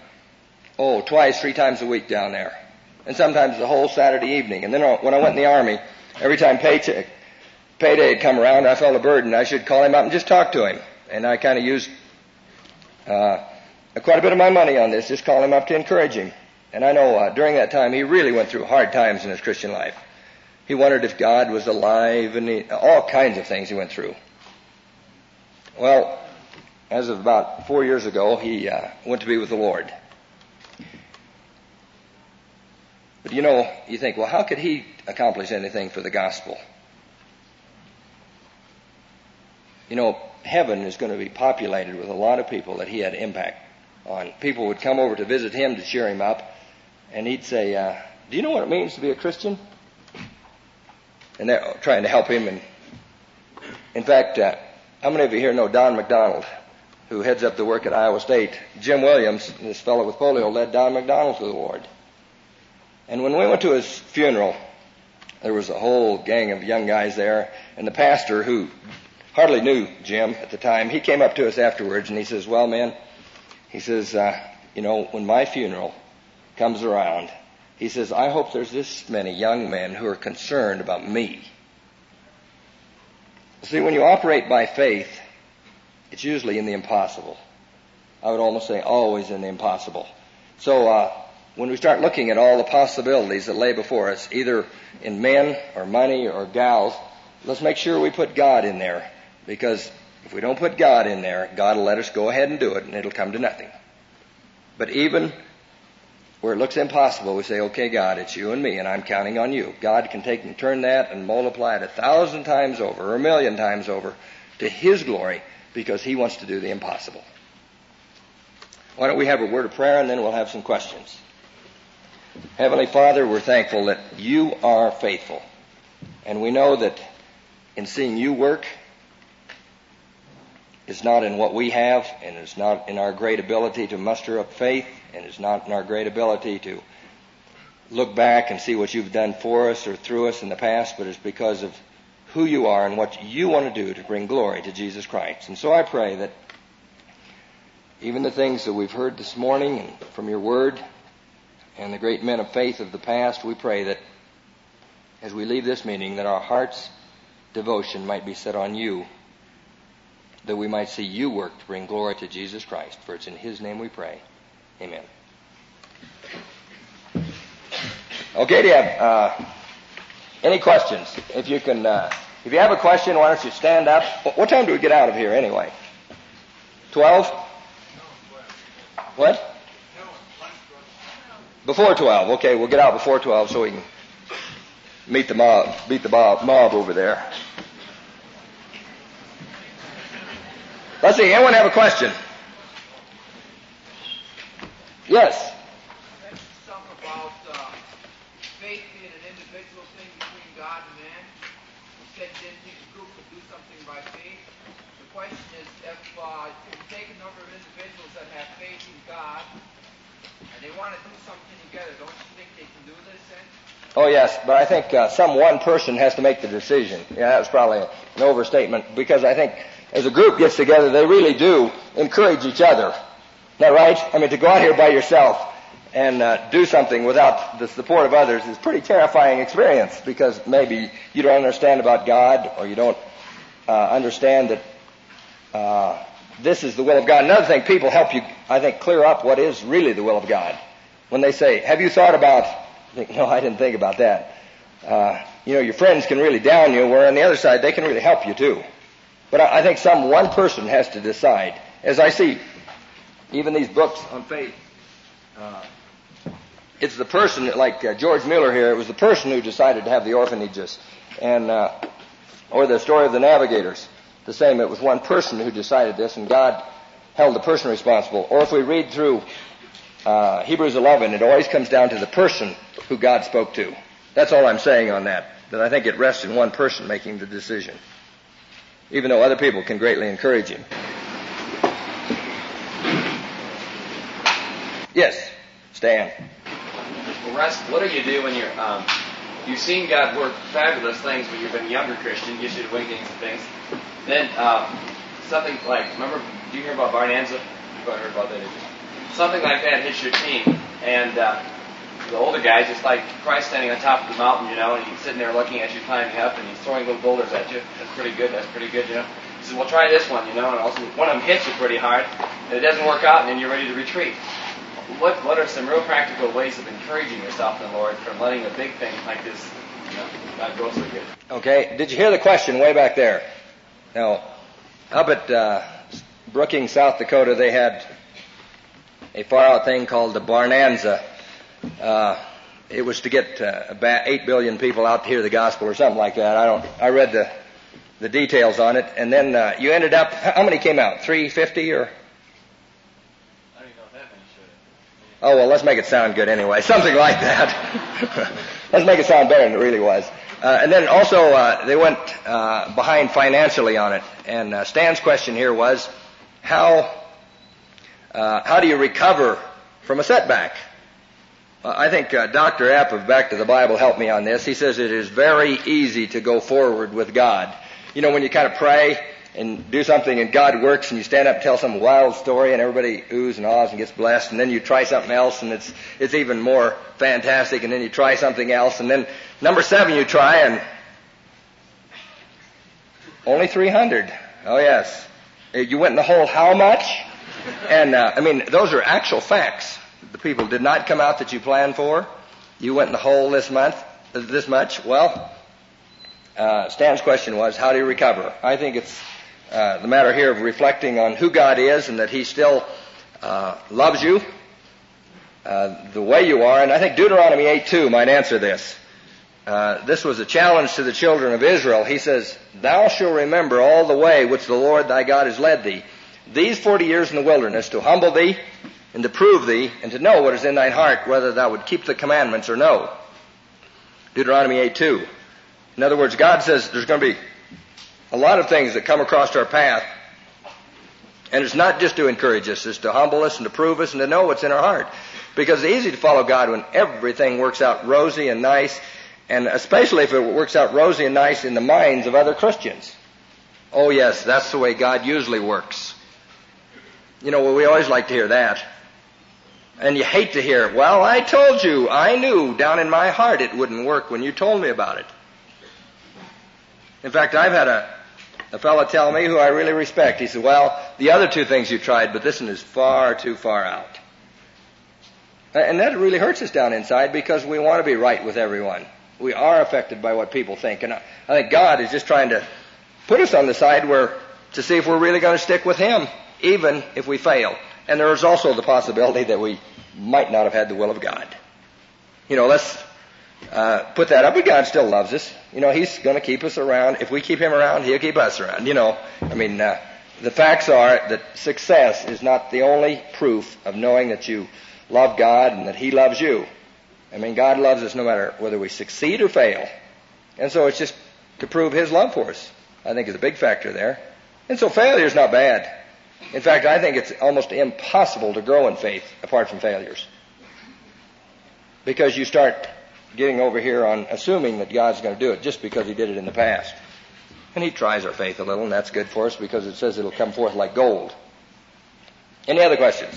3 times a week down there. And sometimes the whole Saturday evening. And then when I went in the Army, every time payday had come around, I felt a burden. I should call him up and just talk to him. And I kind of used quite a bit of my money on this, just call him up to encourage him. And I know during that time, he really went through hard times in his Christian life. He wondered if God was alive, and all kinds of things he went through. Well, as of about 4 years ago, he went to be with the Lord. But you think, well, how could he accomplish anything for the gospel? Heaven is going to be populated with a lot of people that he had impact on. People would come over to visit him to cheer him up, and he'd say, do you know what it means to be a Christian? And they're trying to help him. And in fact, how many of you here know Don McDonald, who heads up the work at Iowa State? Jim Williams, this fellow with polio, led Don McDonald to the Lord. And when we went to his funeral, there was a whole gang of young guys there, and the pastor, who hardly knew Jim at the time, he came up to us afterwards and he says, well, man, he says, when my funeral comes around, he says, I hope there's this many young men who are concerned about me. See, when you operate by faith, it's usually in the impossible. I would almost say always in the impossible. So when we start looking at all the possibilities that lay before us, either in men or money or gals, let's make sure we put God in there. Because if we don't put God in there, God will let us go ahead and do it, and it'll come to nothing. But even where it looks impossible, we say, okay, God, it's you and me, and I'm counting on you. God can take and turn that and multiply it 1,000 times over, or 1,000,000 times over, to His glory, because He wants to do the impossible. Why don't we have a word of prayer, and then we'll have some questions. Heavenly Father, we're thankful that you are faithful. And we know that in seeing you work, it's not in what we have, and it's not in our great ability to muster up faith, and it's not in our great ability to look back and see what you've done for us or through us in the past, but it's because of who you are and what you want to do to bring glory to Jesus Christ. And so I pray that even the things that we've heard this morning and from your word and the great men of faith of the past, we pray that as we leave this meeting, that our heart's devotion might be set on you, that we might see you work to bring glory to Jesus Christ. For it's in His name we pray. Amen. Okay, do you have any questions? If you have a question, why don't you stand up? What time do we get out of here anyway? 12? What? Before 12. Okay, we'll get out before 12 so we can beat the mob over there. Let's see, anyone have a question? Yes. You mentioned something about faith being an individual thing between God and man. You said you didn't think a group could do something by faith. The question is, if you take a number of individuals that have faith in God and they want to do something together, don't you think they can do this then? Oh, yes, but I think some one person has to make the decision. Yeah, that was probably an overstatement, because I think as a group gets together, they really do encourage each other. Isn't that right? I mean, to go out here by yourself and do something without the support of others is a pretty terrifying experience, because maybe you don't understand about God, or you don't understand that this is the will of God. Another thing, people help you, I think, clear up what is really the will of God. When they say, have you thought about... I think, no, I didn't think about that. Your friends can really down you, where on the other side, they can really help you too. But I think some one person has to decide. As I see, even these books on faith, it's the person, like George Mueller here, it was the person who decided to have the orphanages, and or the story of the navigators. The same, it was one person who decided this, and God held the person responsible. Or if we read through Hebrews 11, it always comes down to the person who God spoke to. That's all I'm saying on that I think it rests in one person making the decision, even though other people can greatly encourage him. Yes, Stan. Well, Russ, what do you do when you've seen God work fabulous things when you've been a younger Christian, gives you awakenings and things. Then something like, do you hear about Barnanza? You've probably heard about that, did you? Something like that hits your team, and the older guys, it's like Christ standing on top of the mountain, and he's sitting there looking at you climbing up, and he's throwing little boulders at you. That's pretty good, He says, well, try this one, and also one of them hits you pretty hard, and it doesn't work out, and then you're ready to retreat. What are some real practical ways of encouraging yourself in the Lord from letting a big thing like this not go so good? Okay, did you hear the question way back there? Now, up at Brookings, South Dakota, they had a far-out thing called the Barnanza. It was to get about 8 billion people out to hear the gospel or something like that. I read the details on it, and then you ended up, how many came out? 350 or? Oh, well, let's make it sound good anyway. Something like that. Let's make it sound better than it really was. And then also, they went behind financially on it. And Stan's question here was, how do you recover from a setback? I think Dr. Epp of Back to the Bible helped me on this. He says it is very easy to go forward with God. When you kind of pray and do something and God works, and you stand up and tell some wild story and everybody oohs and ahs and gets blessed, and then you try something else and it's even more fantastic, and then you try something else, and then number 7 you try, and Only 300. Oh, yes. You went in the hole how much? And, those are actual facts. The people did not come out that you planned for. You went in the hole this much. Well, Stan's question was, how do you recover? I think it's the matter here of reflecting on who God is and that He still loves you the way you are. And I think Deuteronomy 8:2 might answer this. This was a challenge to the children of Israel. He says, "Thou shalt remember all the way which the Lord thy God has led thee, these 40 years in the wilderness, to humble thee and to prove thee, and to know what is in thine heart, whether thou would keep the commandments or no." Deuteronomy 8:2. In other words, God says there's going to be a lot of things that come across our path, and it's not just to encourage us, it's to humble us and to prove us and to know what's in our heart. Because it's easy to follow God when everything works out rosy and nice, and especially if it works out rosy and nice in the minds of other Christians. Oh yes, that's the way God usually works. We always like to hear that. And you hate to hear, well, I told you, I knew down in my heart it wouldn't work when you told me about it. In fact, I've had a fellow tell me who I really respect. He said, well, the other two things you tried, but this one is far too far out. And that really hurts us down inside because we want to be right with everyone. We are affected by what people think. And I think God is just trying to put us on the side to see if we're really going to stick with Him, even if we fail. And there is also the possibility that we might not have had the will of God. Let's put that up. But God still loves us. He's going to keep us around. If we keep Him around, He'll keep us around. The facts are that success is not the only proof of knowing that you love God and that He loves you. God loves us no matter whether we succeed or fail. And so it's just to prove His love for us, I think, is a big factor there. And so failure is not bad. In fact, I think it's almost impossible to grow in faith apart from failures. Because you start getting over here on assuming that God's going to do it just because He did it in the past. And He tries our faith a little, and that's good for us because it says it'll come forth like gold. Any other questions?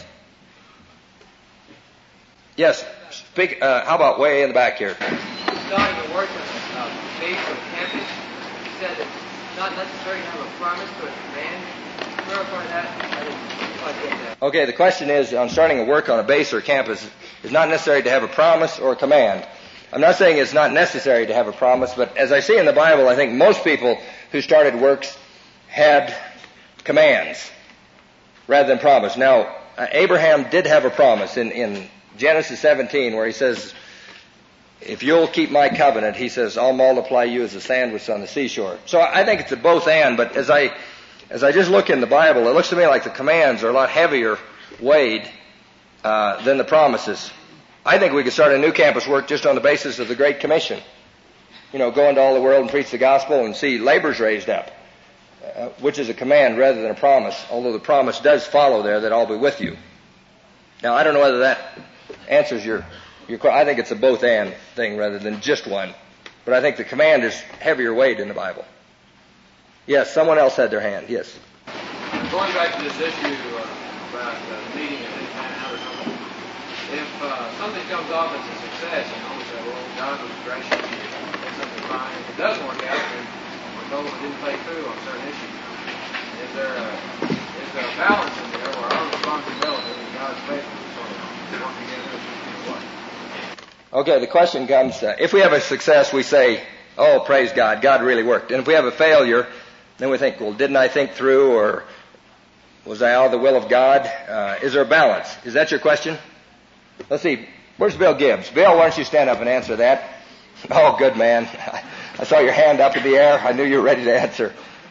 Yes. How about way in the back here? Starting to work on faith on campus, you said it's not necessary to have a promise but a command. Clarify that. I didn't quite get that. Okay, the question is, on starting to work on a base or campus, it's not necessary to have a promise or a command. I'm not saying it's not necessary to have a promise, but as I see in the Bible, I think most people who started works had commands rather than promise. Now, Abraham did have a promise in Genesis 17, where he says, if you'll keep my covenant, he says, I'll multiply you as the sand which is on the seashore. So I think it's a both and, but as I just look in the Bible, it looks to me like the commands are a lot heavier weighed than the promises. I think we could start a new campus work just on the basis of the Great Commission. Go into all the world and preach the gospel and see laborers raised up, which is a command rather than a promise, although the promise does follow there that I'll be with you. Now, I don't know whether that answers your question. I think it's a both and thing rather than just one. But I think the command is heavier weight in the Bible. Yes, someone else had their hand. Yes. Going back to this issue about meeting at any time or something, if something comes off as a success, we say, well, God was gracious, did something fine. If it doesn't work out, then we're told we didn't play through on certain issues. Is there a balance in there where our responsibility and God's faithfulness sort of work together? Okay, the question comes, if we have a success, we say, oh, praise God, God really worked. And if we have a failure, then we think, well, didn't I think through, or was I out of the will of God? Is there a balance? Is that your question? Let's see, where's Bill Gibbs? Bill, why don't you stand up and answer that? Oh, good man. I saw your hand up in the air. I knew you were ready to answer.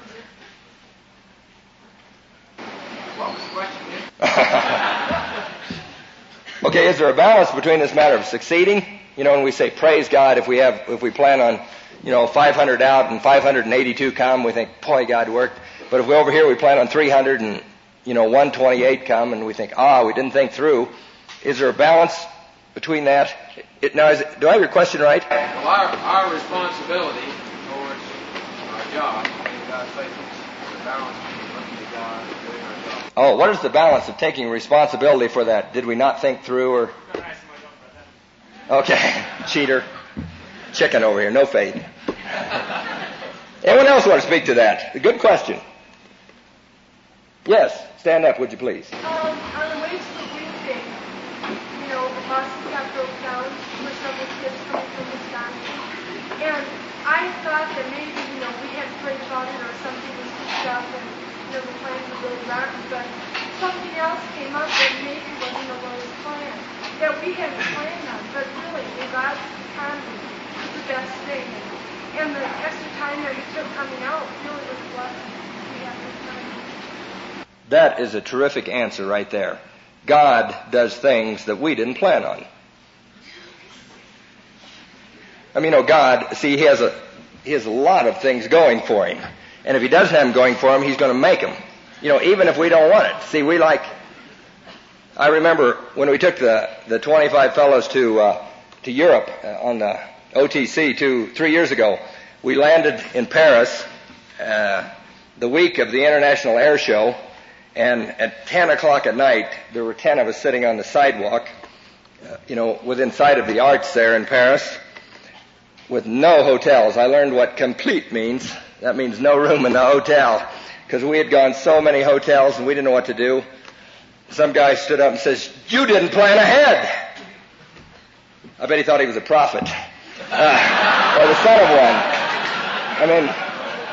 What was the question? Okay, is there a balance between this matter of succeeding? When we say praise God, if we plan on 500 out and 582 come, we think, boy, God worked. But if we over here we plan on 300 and 128 come, and we think, we didn't think through. Is there a balance between that? Do I have your question right? Well, our responsibility towards our job, and God's faithfulness, is a balance between looking to God and doing our job. Oh, what is the balance of taking responsibility for that? Did we not think through, or? Okay, cheater. Chicken over here, no faith. Anyone else want to speak to that? A good question. Yes, stand up, would you please? On the way to the weekday, the bus got broke down for several kids coming from Wisconsin. And I thought that maybe, we had prayed about it or something was picked up and, the plans were really rotten. But something else came up that maybe wasn't what was planned, that we hadn't planned on. But really, in God's economy, was the best thing. And the extra time that we took coming out really was a blessing. We had this time. That is a terrific answer right there. God does things that we didn't plan on. God, see, he has a lot of things going for him. And if he doesn't have them going for him, he's going to make them. Even if we don't want it. See, I remember when we took the 25 fellows to Europe on the OTC 3 years ago, we landed in Paris the week of the International Air Show. And at 10 o'clock at night, there were 10 of us sitting on the sidewalk, within sight of the arts there in Paris, with no hotels. I learned what complete means. That means no room in the hotel, because we had gone so many hotels and we didn't know what to do. Some guy stood up and says, "You didn't plan ahead." I bet he thought he was a prophet, or the son of one.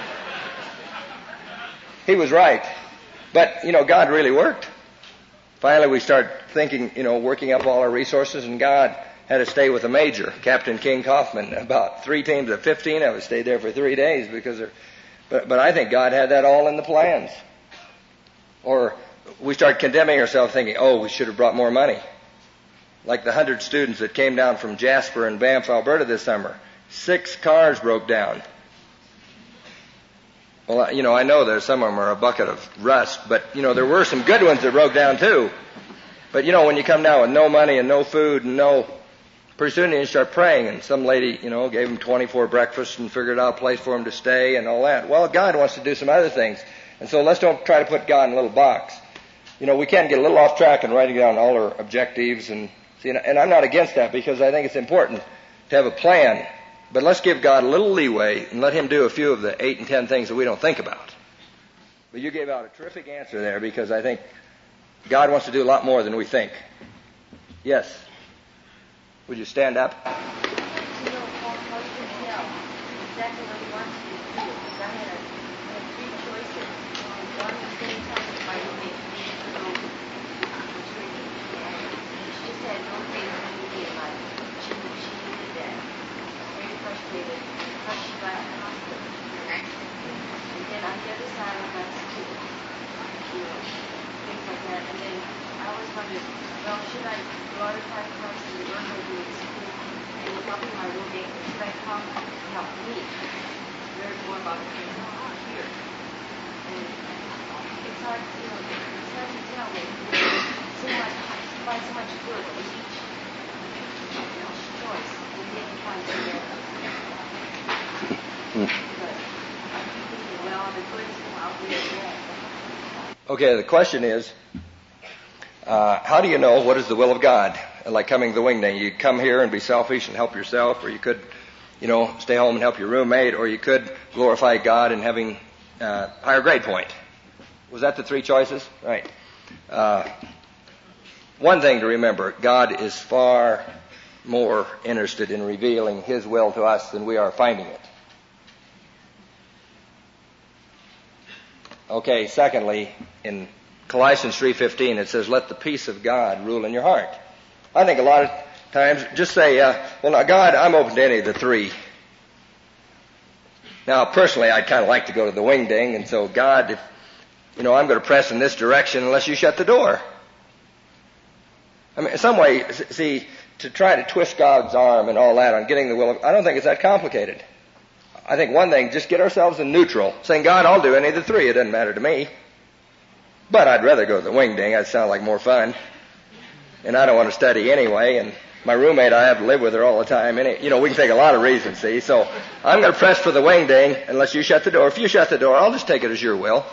He was right. But, God really worked. Finally, we start thinking, working up all our resources, and God had to stay with a major, Captain King Kaufman. About 3 teams of 15 of us stayed there for 3 days but I think God had that all in the plans. Or we start condemning ourselves thinking, we should have brought more money. Like the 100 students that came down from Jasper and Banff, Alberta this summer. 6 cars broke down. Well, I know there's some of them are a bucket of rust, but, there were some good ones that broke down too. But, when you come down with no money and no food and pretty soon you start praying, and some lady, gave them 24 breakfasts and figured out a place for them to stay and all that. Well, God wants to do some other things. And so let's don't try to put God in a little box. We can get a little off track in writing down all our objectives and I'm not against that, because I think it's important to have a plan. But let's give God a little leeway and let him do a few of the 8 and 10 things that we don't think about. But you gave out a terrific answer there, because I think God wants to do a lot more than we think. Yes. Would you stand up? How you can tell exactly what he wants you to do. Because I had 3 choices. One was getting time with my roommate to go to training. And she just had no faith in me in life. She needed that. Very frustrated because she got in the hospital. And then on the other side I got sick. Things like that. And then I always wondered, should I glorify Christ and learn how to do it in school and helping my roommate, or should I come to help me learn more about the things here? And it's hard, it's hard to tell when find so much good in each choice. And then you find that. But I'm thinking, the good is come out there again. Okay, the question is, how do you know what is the will of God? Like coming to the wing day, you come here and be selfish and help yourself, or you could, stay home and help your roommate, or you could glorify God in having higher grade point. Was that the 3 choices? Right. One thing to remember, God is far more interested in revealing his will to us than we are finding it. Okay, secondly, in Colossians 3:15, it says, "Let the peace of God rule in your heart." I think a lot of times, just say, now, God, I'm open to any of the 3. Now, personally, I'd kind of like to go to the wing ding, and so, God, if, I'm going to press in this direction unless you shut the door. In some way, see, to try to twist God's arm and all that on getting the will of, I don't think it's that complicated. I think one thing, just get ourselves in neutral, saying, God, I'll do any of the 3. It doesn't matter to me. But I'd rather go to the wing ding. That sounds like more fun. And I don't want to study anyway. And my roommate, I have to live with her all the time. And we can take a lot of reasons, see. So I'm going to press for the wing ding unless you shut the door. If you shut the door, I'll just take it as your will.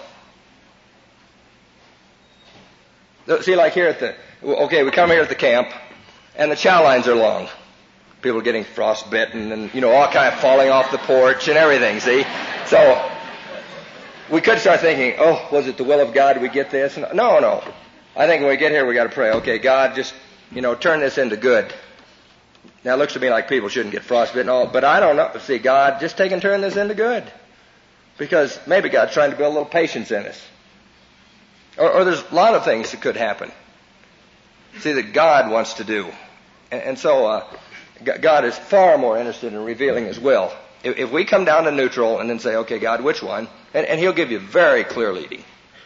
See, like here we come here at the camp, and the chow lines are long. People getting frostbitten and, all kind of falling off the porch and everything, see. So we could start thinking, oh, was it the will of God we get this? No. I think when we get here, we got to pray, okay, God, just, turn this into good. Now, it looks to me like people shouldn't get frostbite and all, but I don't know. See, God, just take and turn this into good. Because maybe God's trying to build a little patience in us. Or there's a lot of things that could happen. See, that God wants to do. And so God is far more interested in revealing His will. If we come down to neutral and then say, okay, God, which one? And He'll give you very clear leading.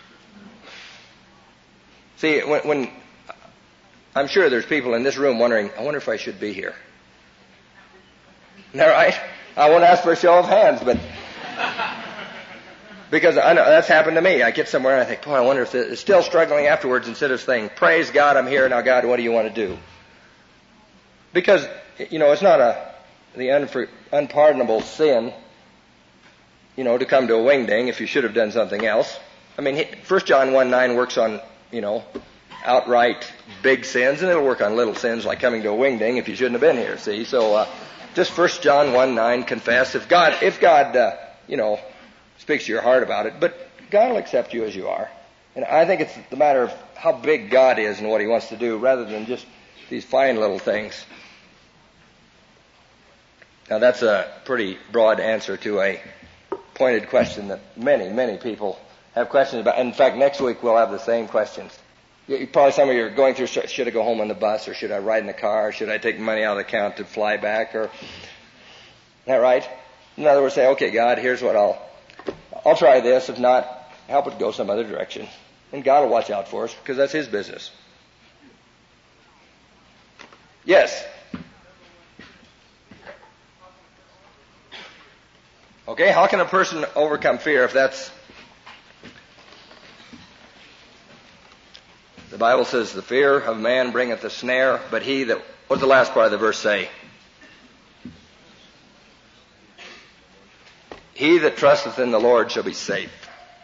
See, when I'm sure there's people in this room wondering, I wonder if I should be here. Isn't that right? I won't ask for a show of hands, but because I know that's happened to me. I get somewhere and I think, boy, I wonder if it's still struggling afterwards instead of saying, praise God, I'm here. Now, God, what do you want to do? Because, it's not the unpardonable sin, to come to a wingding if you should have done something else. I mean, 1 John 1:9 works on, outright big sins, and it'll work on little sins like coming to a wingding if you shouldn't have been here, see? So, just 1 John 1:9, confess. If God, speaks to your heart about it, but God will accept you as you are. And I think it's the matter of how big God is and what He wants to do rather than just these fine little things. Now that's a pretty broad answer to a pointed question that many, many people have questions about. In fact, next week we'll have the same questions. Probably some of you are going through, should I go home on the bus, or should I ride in the car, or should I take money out of the account to fly back, or, isn't that right? In other words, say, okay, God, here's what I'll try this. If not, help it go some other direction. And God will watch out for us because that's His business. Yes? Okay, how can a person overcome fear if that's... The Bible says, the fear of man bringeth a snare, but he that... What's the last part of the verse say? He that trusteth in the Lord shall be safe.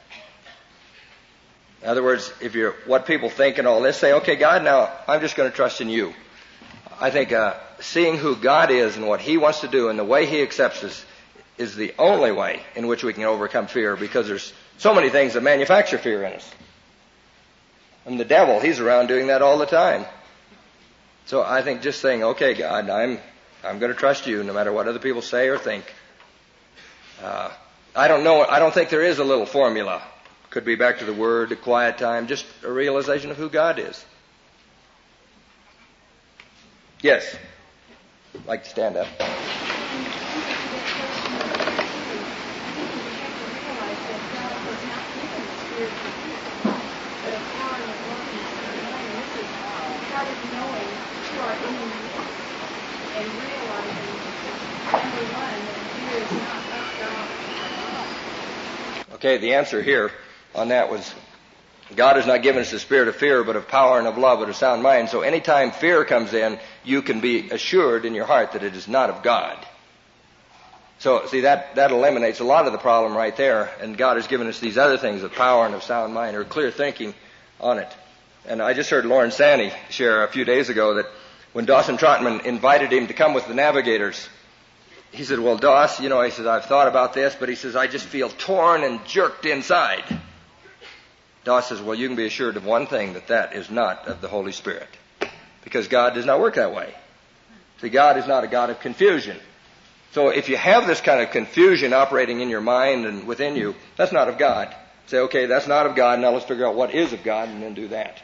In other words, if you're what people think and all this, say, okay, God, now I'm just going to trust in you. I think seeing who God is and what He wants to do and the way He accepts us is the only way in which we can overcome fear, because there's so many things that manufacture fear in us. And the devil, he's around doing that all the time. So I think just saying, okay, God, I'm going to trust you no matter what other people say or think. I don't know. I don't think there is a little formula. Could be back to the Word, a quiet time, just a realization of who God is. Yes. I'd like to stand up. Okay, the answer here on that was God has not given us the spirit of fear, but of power and of love and of sound mind. So anytime fear comes in, you can be assured in your heart that it is not of God. So, see, that eliminates a lot of the problem right there. And God has given us these other things of power and of sound mind, or clear thinking on it. And I just heard Lauren Sanny share a few days ago that when Dawson Trotman invited him to come with the Navigators, he said, well, Doss, he says, I've thought about this, but he says, I just feel torn and jerked inside. Doss says, well, you can be assured of one thing, that is not of the Holy Spirit. Because God does not work that way. See, God is not a God of confusion. So if you have this kind of confusion operating in your mind and within you, that's not of God. Say, okay, that's not of God, now let's figure out what is of God and then do that.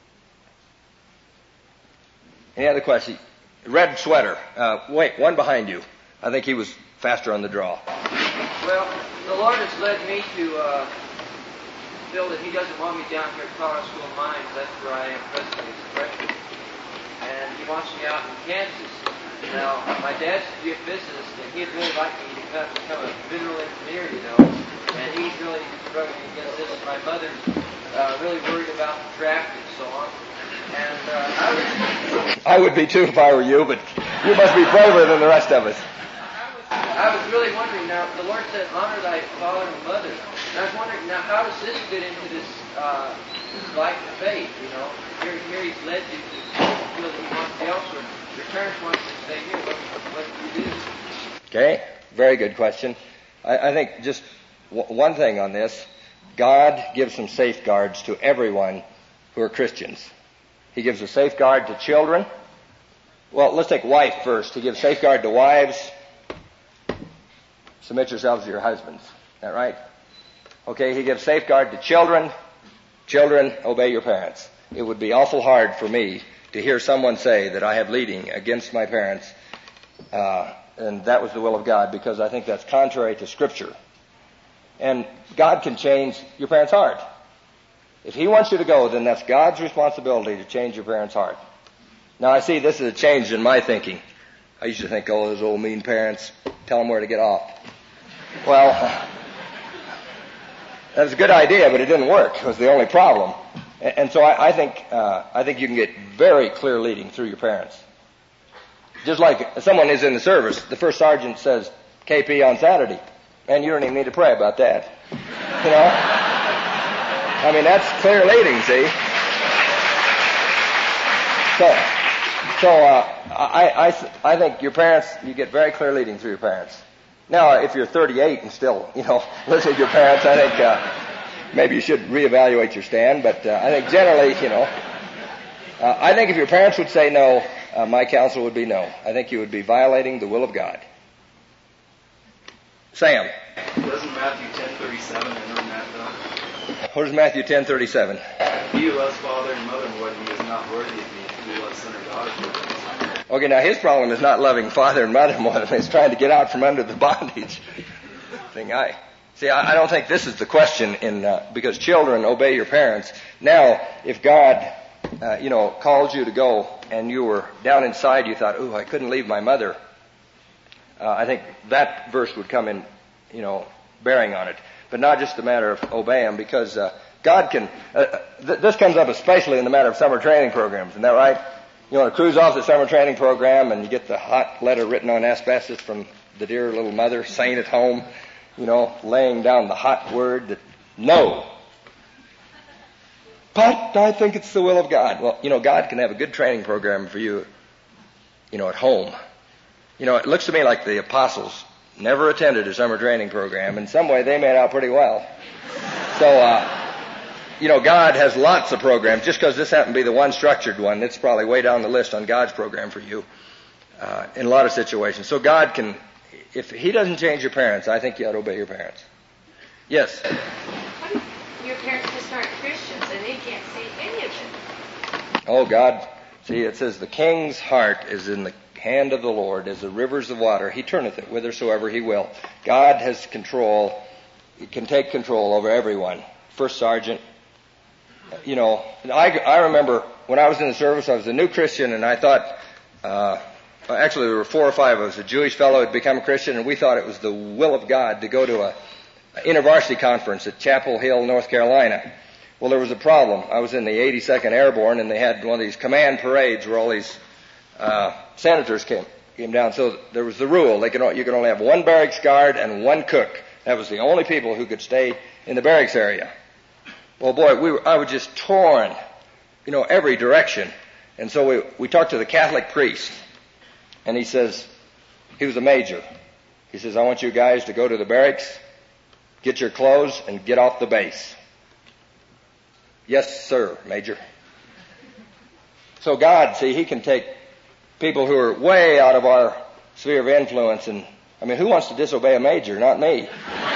Any other questions? Red sweater. Wait, one behind you. I think he was faster on the draw. Well, the Lord has led me to feel that He doesn't want me down here at Colorado School of Mines. That's where I am presently as a freshman. And He wants me out in Kansas. Now, my dad's a geophysicist, and he'd really like me to become a mineral engineer, and he's really struggling against this. My mother's really worried about the draft and so on. And I would be too if I were you, but you must be braver than the rest of us. I was really wondering, now, the Lord said, honor thy father and mother. And I was wondering, now, how does this fit into this life of faith, Here He's led you to feel that He wants to be elsewhere. Your parents want you to stay here. What do you do? Okay, very good question. I think just one thing on this. God gives some safeguards to everyone who are Christians. He gives a safeguard to children. Well, let's take wife first. He gives safeguard to wives. Submit yourselves to your husbands. Is that right? Okay, he gives safeguard to children. Children, obey your parents. It would be awful hard for me to hear someone say that I have leading against my parents, and that was the will of God, because I think that's contrary to Scripture. And God can change your parents' heart. If He wants you to go, then that's God's responsibility to change your parents' heart. Now, I see this is a change in my thinking. I used to think, oh, those old mean parents, tell them where to get off. Well, that was a good idea, but it didn't work. It was the only problem. And so I think you can get very clear leading through your parents. Just like someone is in the service, the first sergeant says, KP on Saturday. And you don't even need to pray about that. You know? I mean, that's clear leading, see? I think your parents, you get very clear leading through your parents. Now, if you're 38 and still, listen to your parents, I think maybe you should reevaluate your stand. But I think generally, I think if your parents would say no, my counsel would be no. I think you would be violating the will of God. Sam. Doesn't Matthew 10:37 enter in that though? What is Matthew 10:37? He who loves father and mother more than he is not worthy of me. He who loves son or daughter more than he is. Okay, now his problem is not loving father and mother more than he's trying to get out from under the bondage thing. I don't think this is the question because children obey your parents. Now, if God, called you to go and you were down inside, you thought, I couldn't leave my mother. I think that verse would come in, bearing on it. But not just a matter of obey Him, because God can, this comes up especially in the matter of summer training programs. Isn't that right? You want to cruise off the summer training program and you get the hot letter written on asbestos from the dear little mother, saint at home, laying down the hot word that, no. But I think it's the will of God. Well, God can have a good training program for you, at home. It looks to me like the apostles never attended a summer training program. In some way, they made out pretty well. So, God has lots of programs. Just because this happened to be the one structured one, it's probably way down the list on God's program for you in a lot of situations. So God can, if He doesn't change your parents, I think you ought to obey your parents. Yes? What if your parents just aren't Christians and they can't see any of it? Oh, God. See, it says the king's heart is in the hand of the Lord as the rivers of water. He turneth it whithersoever He will. God has control. He can take control over everyone. First sergeant. I remember when I was in the service, I was a new Christian, and I thought, actually there were 4 or 5 of us, a Jewish fellow had become a Christian, and we thought it was the will of God to go to a InterVarsity conference at Chapel Hill, North Carolina. Well, there was a problem. I was in the 82nd Airborne, and they had one of these command parades where all these senators came down. So there was the rule. You could only have one barracks guard and one cook. That was the only people who could stay in the barracks area. Well, boy, I was just torn, every direction. And so we talked to the Catholic priest, and he says, he was a major. He says, I want you guys to go to the barracks, get your clothes, and get off the base. Yes, sir, Major. So God, see, He can take people who are way out of our sphere of influence, and who wants to disobey a major? Not me.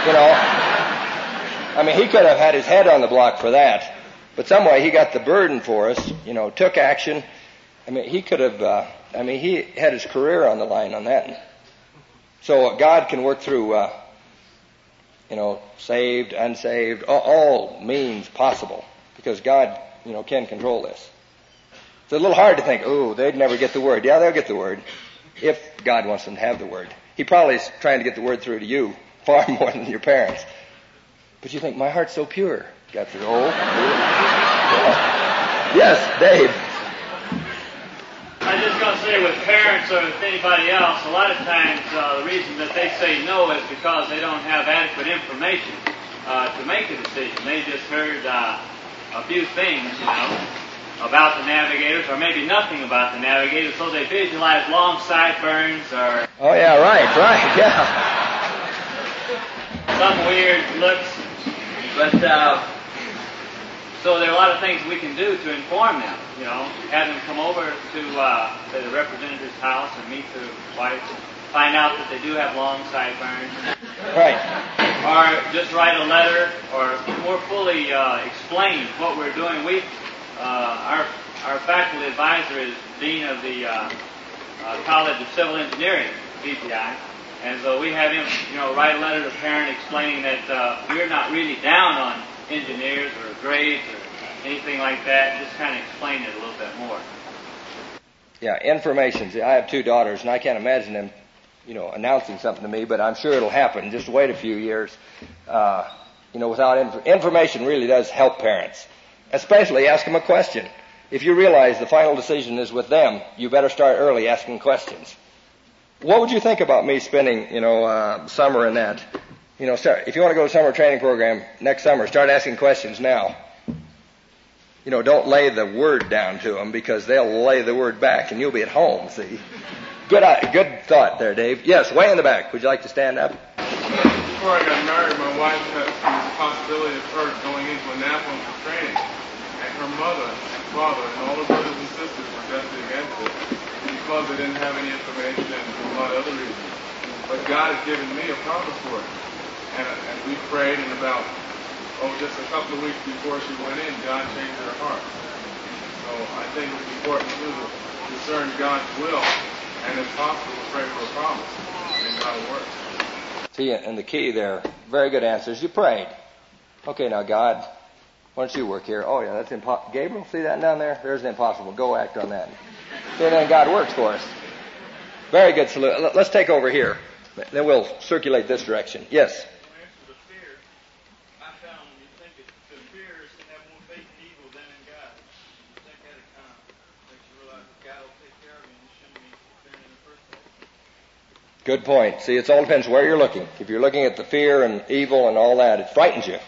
He could have had his head on the block for that, but some way He got the burden for us, took action. He could have, He had his career on the line on that. So God can work through, saved, unsaved, all means possible, because God, can control this. It's a little hard to think, they'd never get the word. Yeah, they'll get the word if God wants them to have the word. He probably is trying to get the word through to you far more than your parents. But you think, my heart's so pure. Got through. Yes, Dave. I was just going to say with parents or with anybody else, a lot of times the reason that they say no is because they don't have adequate information to make a decision. They just heard a few things, about the navigators, or maybe nothing about the navigators, so they visualize long sideburns or... Oh, yeah, right, yeah. some weird looks, but so there are a lot of things we can do to inform them. You know, have them come over to the representative's house and meet their wife, find out that they do have long sideburns. Right. Or just write a letter, or more fully explain what we're doing. Our faculty advisor is dean of the College of Civil Engineering, VPI, and so we have him, write a letter to the parent explaining that we're not really down on engineers or grades or anything like that. Just kind of explain it a little bit more. Yeah, information. See, I have 2 daughters, and I can't imagine them, announcing something to me, but I'm sure it'll happen. Just wait a few years. Without information really does help parents. Especially ask them a question. If you realize the final decision is with them, you better start early asking questions. What would you think about me spending, summer in that? If you want to go to summer training program next summer, start asking questions now. Don't lay the word down to them, because they'll lay the word back and you'll be at home, see. Good thought there, Dave. Yes, way in the back. Would you like to stand up? Before I got married, my wife had the possibility of her going into Annapolis for training. And her mother, father, and all her brothers and sisters were definitely against it because they didn't have any information and for a lot of other reasons. But God had given me a promise for it. And we prayed, and about, just a couple of weeks before she went in, God changed her heart. So I think it's important to discern God's will, and if possible, to pray for a promise, and God will work. See, and the key there, very good answers. You prayed. Okay, now God, why don't you work here? Oh yeah, that's impossible. Gabriel, see that down there? There's an impossible. Go act on that. And then God works for us. Very good salute. Let's take over here. Then we'll circulate this direction. Yes? Good point. See, it all depends where you're looking. If you're looking at the fear and evil and all that, it frightens you.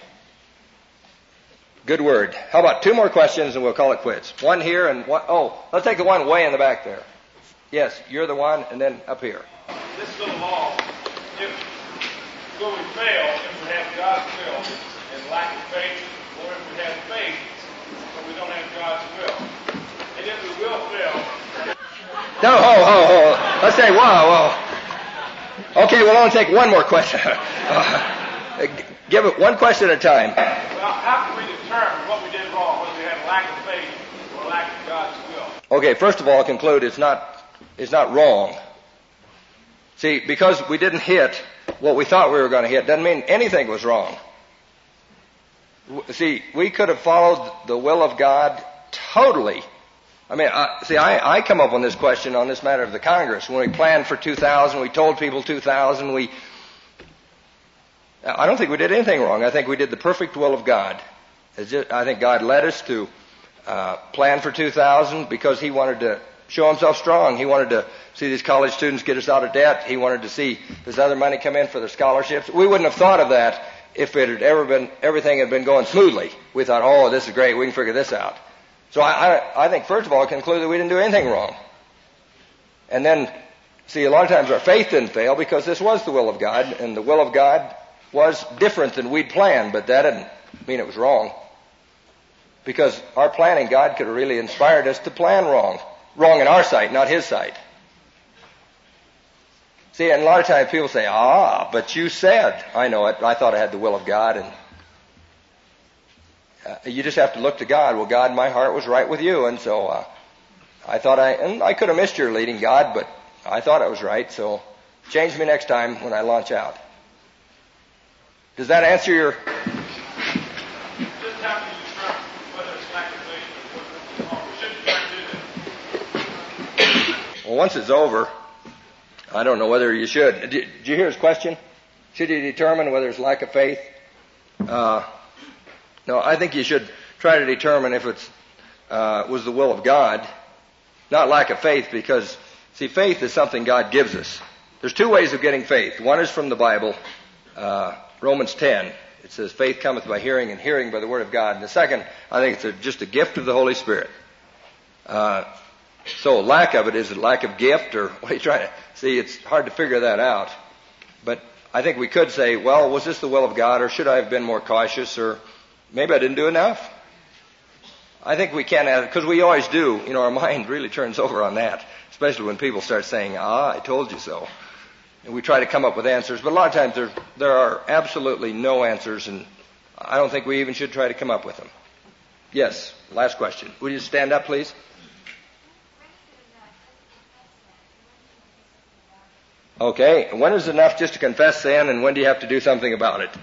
Good word. How about 2 more questions and we'll call it quits? One here and one. Oh, let's take the one way in the back there. Yes, you're the one, and then up here. This little law, if will we fail if we have God's will and lack of faith, or if we have faith but we don't have God's will? And if we will fail. No, ho. Let's say, whoa. Okay, we'll only take one more question. Give it one question at a time. Well, how can we determine what we did wrong, whether we had lack of faith or lack of God's will? Okay, first of all, conclude it's not wrong. See, because we didn't hit what we thought we were going to hit doesn't mean anything was wrong. See, we could have followed the will of God totally. I mean, I come up on this question on this matter of the Congress. When we planned for 2000, we told people 2000, I don't think we did anything wrong. I think we did the perfect will of God. I think God led us to plan for 2000 because He wanted to show Himself strong. He wanted to see these college students get us out of debt. He wanted to see this other money come in for their scholarships. We wouldn't have thought of that if it had everything had been going smoothly. We thought, oh, this is great. We can figure this out. So I think, first of all, conclude that we didn't do anything wrong. And then, see, a lot of times our faith didn't fail because this was the will of God, and the will of God was different than we'd planned, but that didn't mean it was wrong. Because our planning, God could have really inspired us to plan wrong. Wrong in our sight, not His sight. See, and a lot of times people say, but you said. I know it. I thought I had the will of God, and you just have to look to God. Well, God, my heart was right with you, and so I thought I could have missed your leading, God, but I thought I was right, so change me next time when I launch out. Does that answer your... Just how do you determine whether it's lack of faith or whether it's wrong? We shouldn't try to do that. Well, once it's over, I don't know whether you should. Did you hear his question? Should you determine whether it's lack of faith? No, I think you should try to determine if it's was the will of God, not lack of faith, because, see, faith is something God gives us. There's 2 ways of getting faith. One is from the Bible, Romans 10. It says, faith cometh by hearing, and hearing by the word of God. And the second, I think it's just a gift of the Holy Spirit. So lack of it, is it lack of gift, or what are you trying to... See, it's hard to figure that out. But I think we could say, well, was this the will of God, or should I have been more cautious, or maybe I didn't do enough? I think we can add, because we always do. Our mind really turns over on that, especially when people start saying, I told you so. And we try to come up with answers, but a lot of times there are absolutely no answers, and I don't think we even should try to come up with them. Yes, last question. Would you stand up, please? Okay, when is enough just to confess sin, and when do you have to do something about it?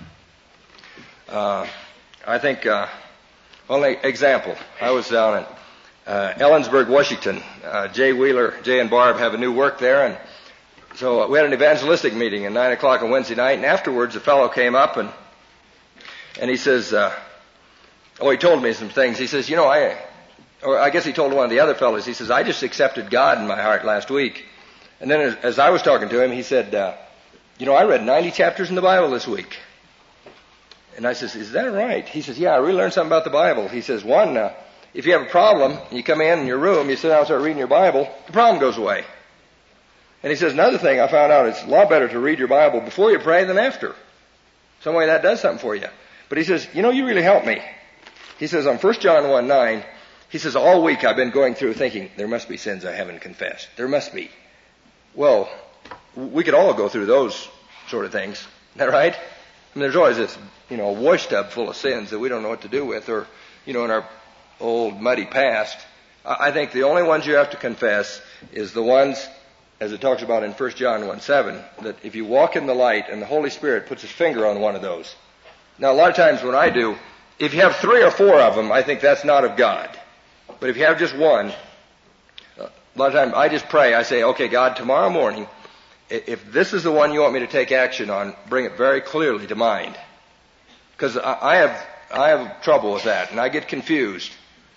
I think, example. I was down in Ellensburg, Washington. Jay Wheeler, Jay and Barb have a new work there, and so we had an evangelistic meeting at 9 o'clock on Wednesday night, and afterwards a fellow came up and he says, he told me some things. He says, I guess he told one of the other fellows, he says, I just accepted God in my heart last week. And then as I was talking to him, he said, I read 90 chapters in the Bible this week. And I says, is that right? He says, yeah, I really learned something about the Bible. He says, one, if you have a problem, and you come in your room, you sit down and start reading your Bible, the problem goes away. And he says, another thing I found out, it's a lot better to read your Bible before you pray than after. Some way that does something for you. But he says, you really helped me. He says, on 1 John 1:9, he says, all week I've been going through thinking, there must be sins I haven't confessed. There must be. Well, we could all go through those sort of things. Isn't that right? I mean, there's always this, wash tub full of sins that we don't know what to do with, or, in our old muddy past. I think the only ones you have to confess is the ones, as it talks about in 1 John 1:7, that if you walk in the light and the Holy Spirit puts his finger on one of those. Now, a lot of times when I do, if you have 3 or 4 of them, I think that's not of God. But if you have just one, a lot of times I just pray. I say, okay, God, tomorrow morning, if this is the one you want me to take action on, bring it very clearly to mind. Because I have trouble with that, and I get confused.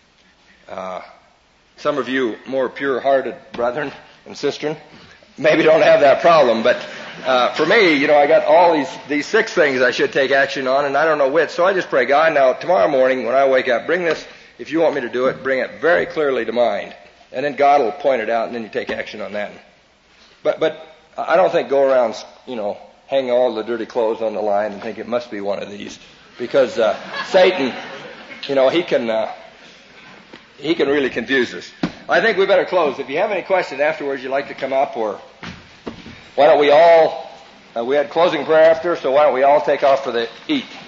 Some of you more pure-hearted brethren and sistren maybe don't have that problem, but for me, I got all these 6 things I should take action on, and I don't know which. So I just pray, God, now tomorrow morning when I wake up, bring this, if you want me to do it, bring it very clearly to mind. And then God will point it out, and then you take action on that. But I don't think go around, hang all the dirty clothes on the line and think it must be one of these. Because Satan, he can really confuse us. I think we better close. If you have any questions afterwards you'd like to come up, or why don't we all, we had closing prayer after, so why don't we all take off for the eat.